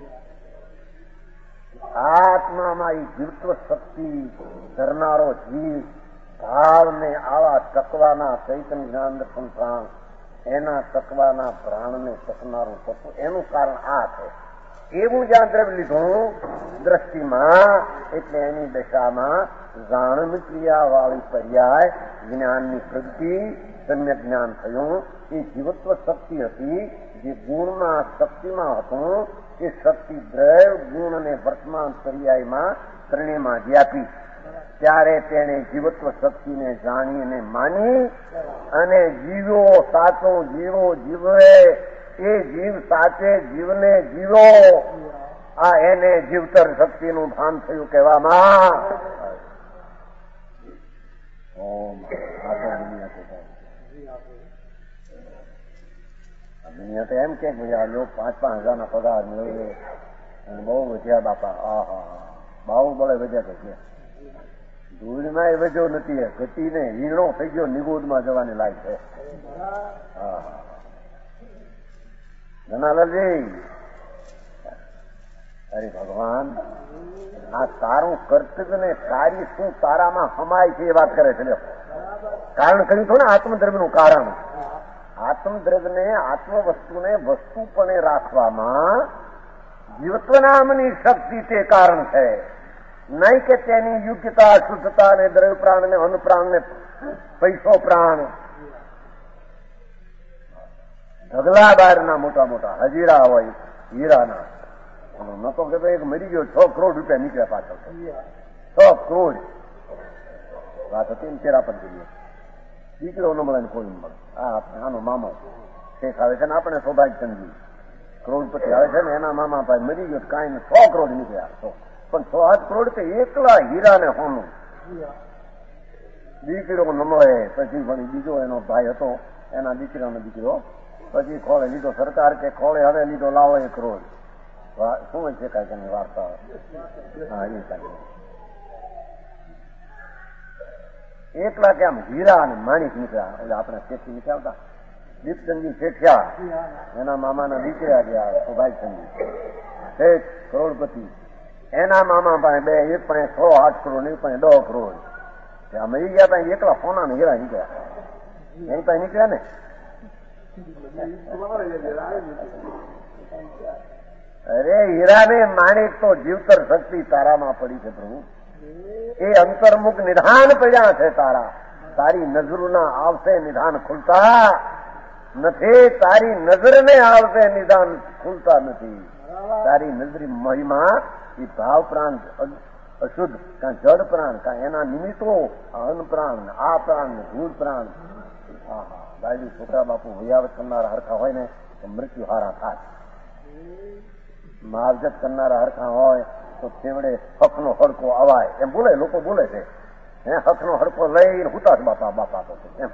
આત્મામાં એ જીવત્વ શક્તિ ધરનારો જીવ ભાવને આવા તકવાના ચૈતન્ય જ્ઞાન દર્શન પ્રાણ, એના તકવાના પ્રાણને તકનારું તત્વ, એનું કારણ આ છે. એવું જ્યાં દ્રવ્ય લીધું દ્રષ્ટિમાં, એટલે એની દશામાં જાણન ક્રિયા વાળી પર્યાય જ્ઞાનની પ્રગતિ, સમ્યક જ્ઞાન થયું. એ જીવત્વ શક્તિ હતી જે ગુણના શક્તિમાં હતું. એ શક્તિ દ્રવ્ય ગુણ અને વર્તમાન પર્યાયમાં ત્રણેયમાં વ્યાપી. ત્યારે તેણે જીવત્વ શક્તિને જાણી અને માની અને જીવો સાચો જીવો જીવે, એ જીવ સાચે જીવને જીવો, આ એને જીવતર શક્તિનું ભાન થયું કહેવામાં. દુનિયા તો એમ કે ભાઈ લોકો પાંચ પાંચ હજારના પગાર મેળવે અને બહુ વધ્યા બાપા. આ હા બાહુ બળે વધ્યા કે ધૂળમાં એ વધ્યો નથી, ઘટીને હીણો થઈ ગયો, નિગોદમાં જવાની લાયક છે. હા જનાલાલજી, અરે ભગવાન, આ તારું કર્તવ્ય ને કાર્ય શું તારામાં હમાય છે એ વાત કરે છે. કારણ કર્યું હતું ને આત્મદ્રવ્યનું કારણ. આત્મદ્રવ્યને આત્મ વસ્તુને વસ્તુપણે રાખવામાં જીવત્વ નામની શક્તિ તે કારણ છે. નહીં કે તેની યોગ્યતા, શુદ્ધતા ને દ્રવ્ય પ્રાણ ને અન્ન પ્રાણ ને પૈસો પ્રાણ, ઢગલા બહારના મોટા મોટા હજીરા હોય હીરાના. ન તો કે એક મરી ગયો છ કરોડ રૂપિયા નીકળ્યા પાછળ, છ કરોડ વાત હતી ને. તેરા પર જોઈએ દીકરો ન મળે ને કોઈ ન મળે. આ આનો મામો શેખ આવે છે ને, આપણે સૌભાગ્યચંદજી કરોડપતિ આવે છે ને, એના મામા ભાઈ મરી ગયો કાંઈ ને છ કરોડ નીકળ્યા. સો પણ છ આઠ કરોડ કે એકલા હીરા ને હોનું. દીકરો ન મળે પછી વળી બીજો એનો ભાઈ હતો, એના દીકરાનો દીકરો પછી ખોળે લીધો સરકાર, કે ખોળે હવે લીધો લાવો એક કરોડ. શું હોય છે કાંઈ વાર્તા? હા એ કાંઈ એકલા કેમ હીરા અને માણિક નીકળ્યા. એટલે આપણે શેઠી નીકળતા દીપચંદજી શેઠિયા, એના મામાના દીકરા ગયા સૌભાગ્યચંદજી શેઠ કરોડપતિ. એના મામા પાસે બે, એક પણ છ આઠ કરોડ, એક પણ દસ કરોડ. ત્યાં મરી ગયા ત્યાં એકલા સોના ને હીરા નીકળ્યા. એની પાસે નીકળ્યા ને. અરે હીરા ને માણિક તો જીવતર શક્તિ તારામાં પડી છે પ્રભુ. એ અંતર્મુખ નિધાન પડ્યા છે તારા. તારી નજરના આવશે નિધાન ખુલતા નથી. તારી નજરને આવશે નિધાન ખુલતા નથી. તારી નજરી મહિમા એ ભાવ પ્રાણ અશુદ્ધ, કાં જડ પ્રાણ, કાં એના નિમિત્તો અન્ન પ્રાણ, આ પ્રાણ, ભૂત પ્રાણ. હા હા બાજુ છોકરા બાપુ વૈયાવત કરનારા હરખા હોય ને તો મૃત્યુ હારા થાય. માવજત કરનારા હરખા હોય તો છેવડે હકનો હડકો અવાય એમ બોલે, લોકો બોલે છે. હે હકનો હડકો લઈને હુતા જ બાપા બાપા તો એમ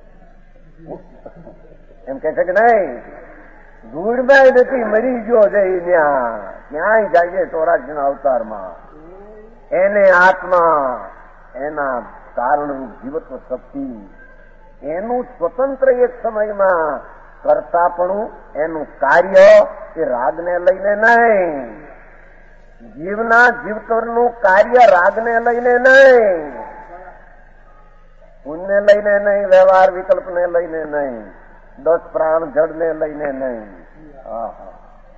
એમ કે છે કે નહીં, ધૂળમાં નથી મરી ગયો છે ત્યાં, ક્યાંય જાય ચોરાશી અવતારમાં. એને આત્મા, એના કારણરૂપ જીવત્વ શક્તિ, એનું સ્વતંત્ર એક સમયમાં કરતાપણું, એનું કાર્ય એ રાગને લઈને નહીં. જીવના જીવતરનું કાર્ય રાગને લઈને નહીં, પુણ્યને લઈને નહીં, વ્યવહાર વિકલ્પને લઈને નહીં, દસ પ્રાણ જડને લઈને નહીં. હા હા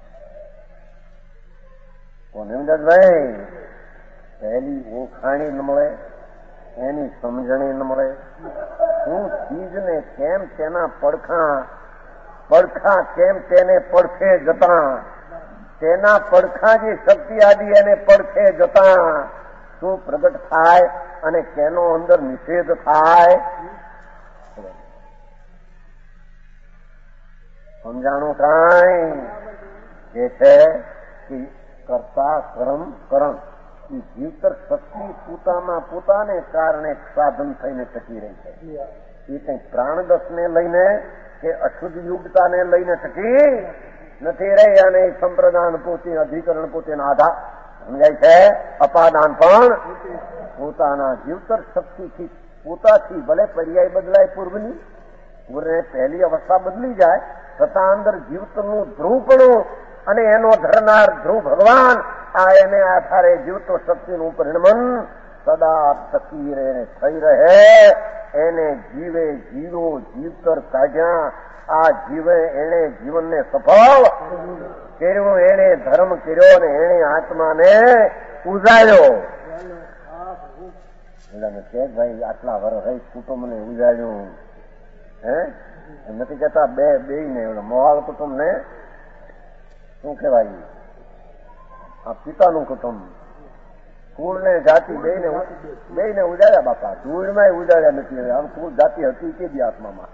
કોને ભાઈ પહેલી ઓળખાણી ન મળે, એની સમજણી ન મળે. હું ચીજને કેમ તેના પડખા પડખા કેમ તેને પડખે જતા, તેના પડખા જે શક્તિ આદિ એને પડખે જતા શું પ્રગટ થાય અને કેનો અંદર નિષેધ થાય સમજાણું કાંઈ? એ છે કે કરતા કર્મ કરણ એ જીવતર શક્તિ પોતામાં પોતાને કારણે સાધન થઈને ટકી રહી છે. એ કંઈ પ્રાણદસ ને લઈને કે અશુદ્ધ યુગતાને લઈને ટકી નથી રહી. અને સંપ્રદાન પોતે અધિકરણ પોતેના આધાર સમજાય છે. અપાદાન પણ પોતાના જીવતર શક્તિથી પોતાથી ભલે પર્યાય બદલાય પૂર્વની પૂર્વે પહેલી અવસ્થા બદલી જાય છતાં અંદર જીવતનું ધ્રુવપણું અને એનો ધરનાર ધ્રુવ ભગવાન આ એને આધારે જીવતો શક્તિનું પરિણમન સદા ટકી રહે થઈ રહે. એને જીવે જીવો જીવતર કાઢ્યા. આ જીવે એને જીવનને સફળ કર્યું. એને ધર્મ કર્યો અને એને આત્માને ઉજાડ્યો. કે ભાઈ આટલા વર્ષ રહી કુટુંબને ઉજાડ્યું. હે નથી કહેતા બે બે ને મોહાલ કુટુંબ ને શું કહેવાય આ પિતાનું કુટુંબ કુળ ને જાતિ બે ને બે ને ઉજાડ્યા. બાપા ધૂળમાં ઉજાડ્યા નથી. આમ કુળ જાતિ હતી કે બી આત્મામાં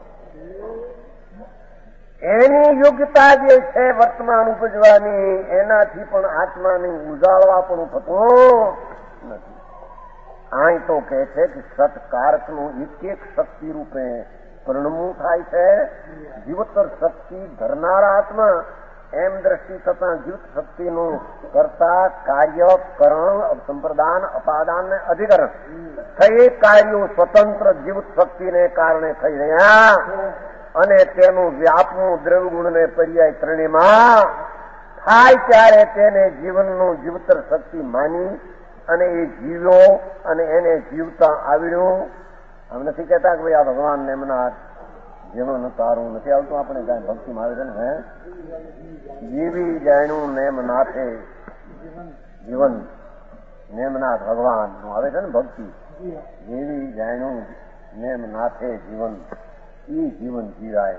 એની યોગ્યતા જે છે વર્તમાન ઉપજવાની એનાથી પણ આત્માની ઉજાળવા પણ થતું નથી. અહીં તો કહે છે કે સત્કારકનું એક એક શક્તિ રૂપે પરિણમવું થાય છે. જીવતર શક્તિ ધરનારા આત્મા એમ દ્રષ્ટિ થતા જીવત શક્તિનું કરતા કાર્ય કરણ સંપ્રદાન અપાદાન ને અધિકરણ થઈ કાર્યો સ્વતંત્ર જીવત શક્તિને કારણે થઈ રહ્યા. અને તેનું વ્યાપનું દ્રવ્યગુણને પર્યાય ત્રણેયમાં થાય ત્યારે તેને જીવનનું જીવતર શક્તિ માની અને એ જીવ્યો અને એને જીવતા આવડ્યું. આમ નથી કહેતા કે ભાઈ આ ભગવાન એમના જીવન તારું નથી આવતું. આપણે કાંઈ ભક્તિમાં આવે છે ને હે જીવી જાણ્યું નેમ નાથે જીવન નેમનાથ ભગવાન નું આવે છે ને ભક્તિ. જીવી જાણ્યું નેમ નાથે જીવન એ જીવન જીવાય.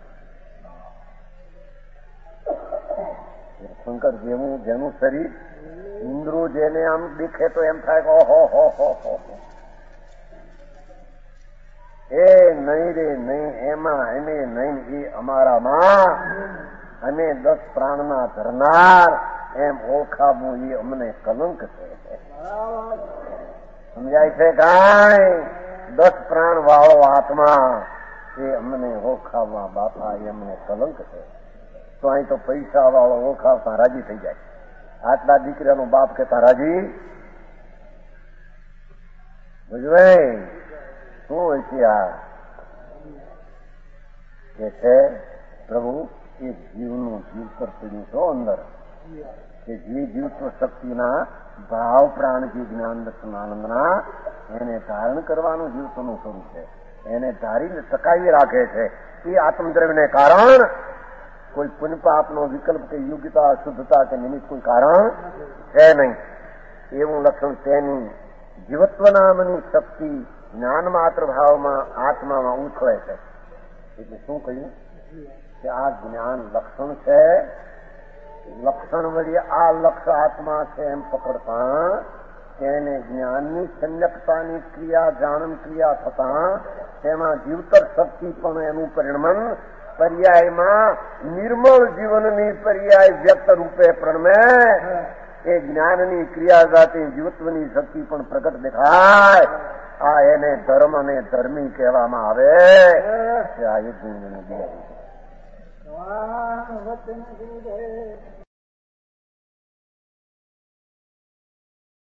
શંકર જેવું જેનું શરીર ઇન્દ્રો જેને આમ દેખે તો એમ થાય કે ઓહો હો હો હો એ નહીં રે નહીં એમાં એને નહીં એ અમારામાં અમે દસ પ્રાણના ધરનાર એમ ઓળખાવું એ અમને કલંક છે. સમજાય છે કાંઈ? દસ પ્રાણ વાળો આત્મા એ અમને ઓળખાવવા બાપા એ અમને કલંક છે. તો અહીં તો પૈસા વાળો ઓળખાવતા રાજી થઈ જાય. આટલા દીકરાનો બાપ કહેતા રાજી બુજવે શું હોય છે? આ કે છે પ્રભુ એક જીવનું જીવ પર પડ્યું છો અંદર કે જે જીવત્વ શક્તિના ભાવ પ્રાણ જે જ્ઞાન દર્શન આનંદના એને ધારણ કરવાનું જીવત્વનું સ્વરૂપ છે. એને ધારીને ટકાવી રાખે છે. એ આત્મદ્રવ્યને કારણ કોઈ પુણ્ય પાપનો વિકલ્પ કે યોગ્યતા શુદ્ધતા કે નિમિત્ત કોઈ કારણ છે નહીં. એવું લક્ષણ તેની જીવત્વ નામની શક્તિ જ્ઞાન માત્ર ભાવમાં આત્મામાં ઉછળે છે. એટલે શું કહ્યું કે આ જ્ઞાન લક્ષણ છે. લક્ષણ વળી આ લક્ષ આત્મા છે એમ પકડતા તેને જ્ઞાનની સંયક્તાની ક્રિયા જાણન ક્રિયા થતા તેમાં જીવતર શક્તિ પણ એનું પરિણમન પર્યાયમાં નિર્મળ જીવનની પર્યાય વ્યક્ત રૂપે પ્રણમે. એ જ્ઞાનની ક્રિયા જાતે જીવત્વની શક્તિ પણ પ્રગટ દેખાય. આ એને ધર્મ અને ધર્મી કહેવામાં આવે. આ યુદ્ધ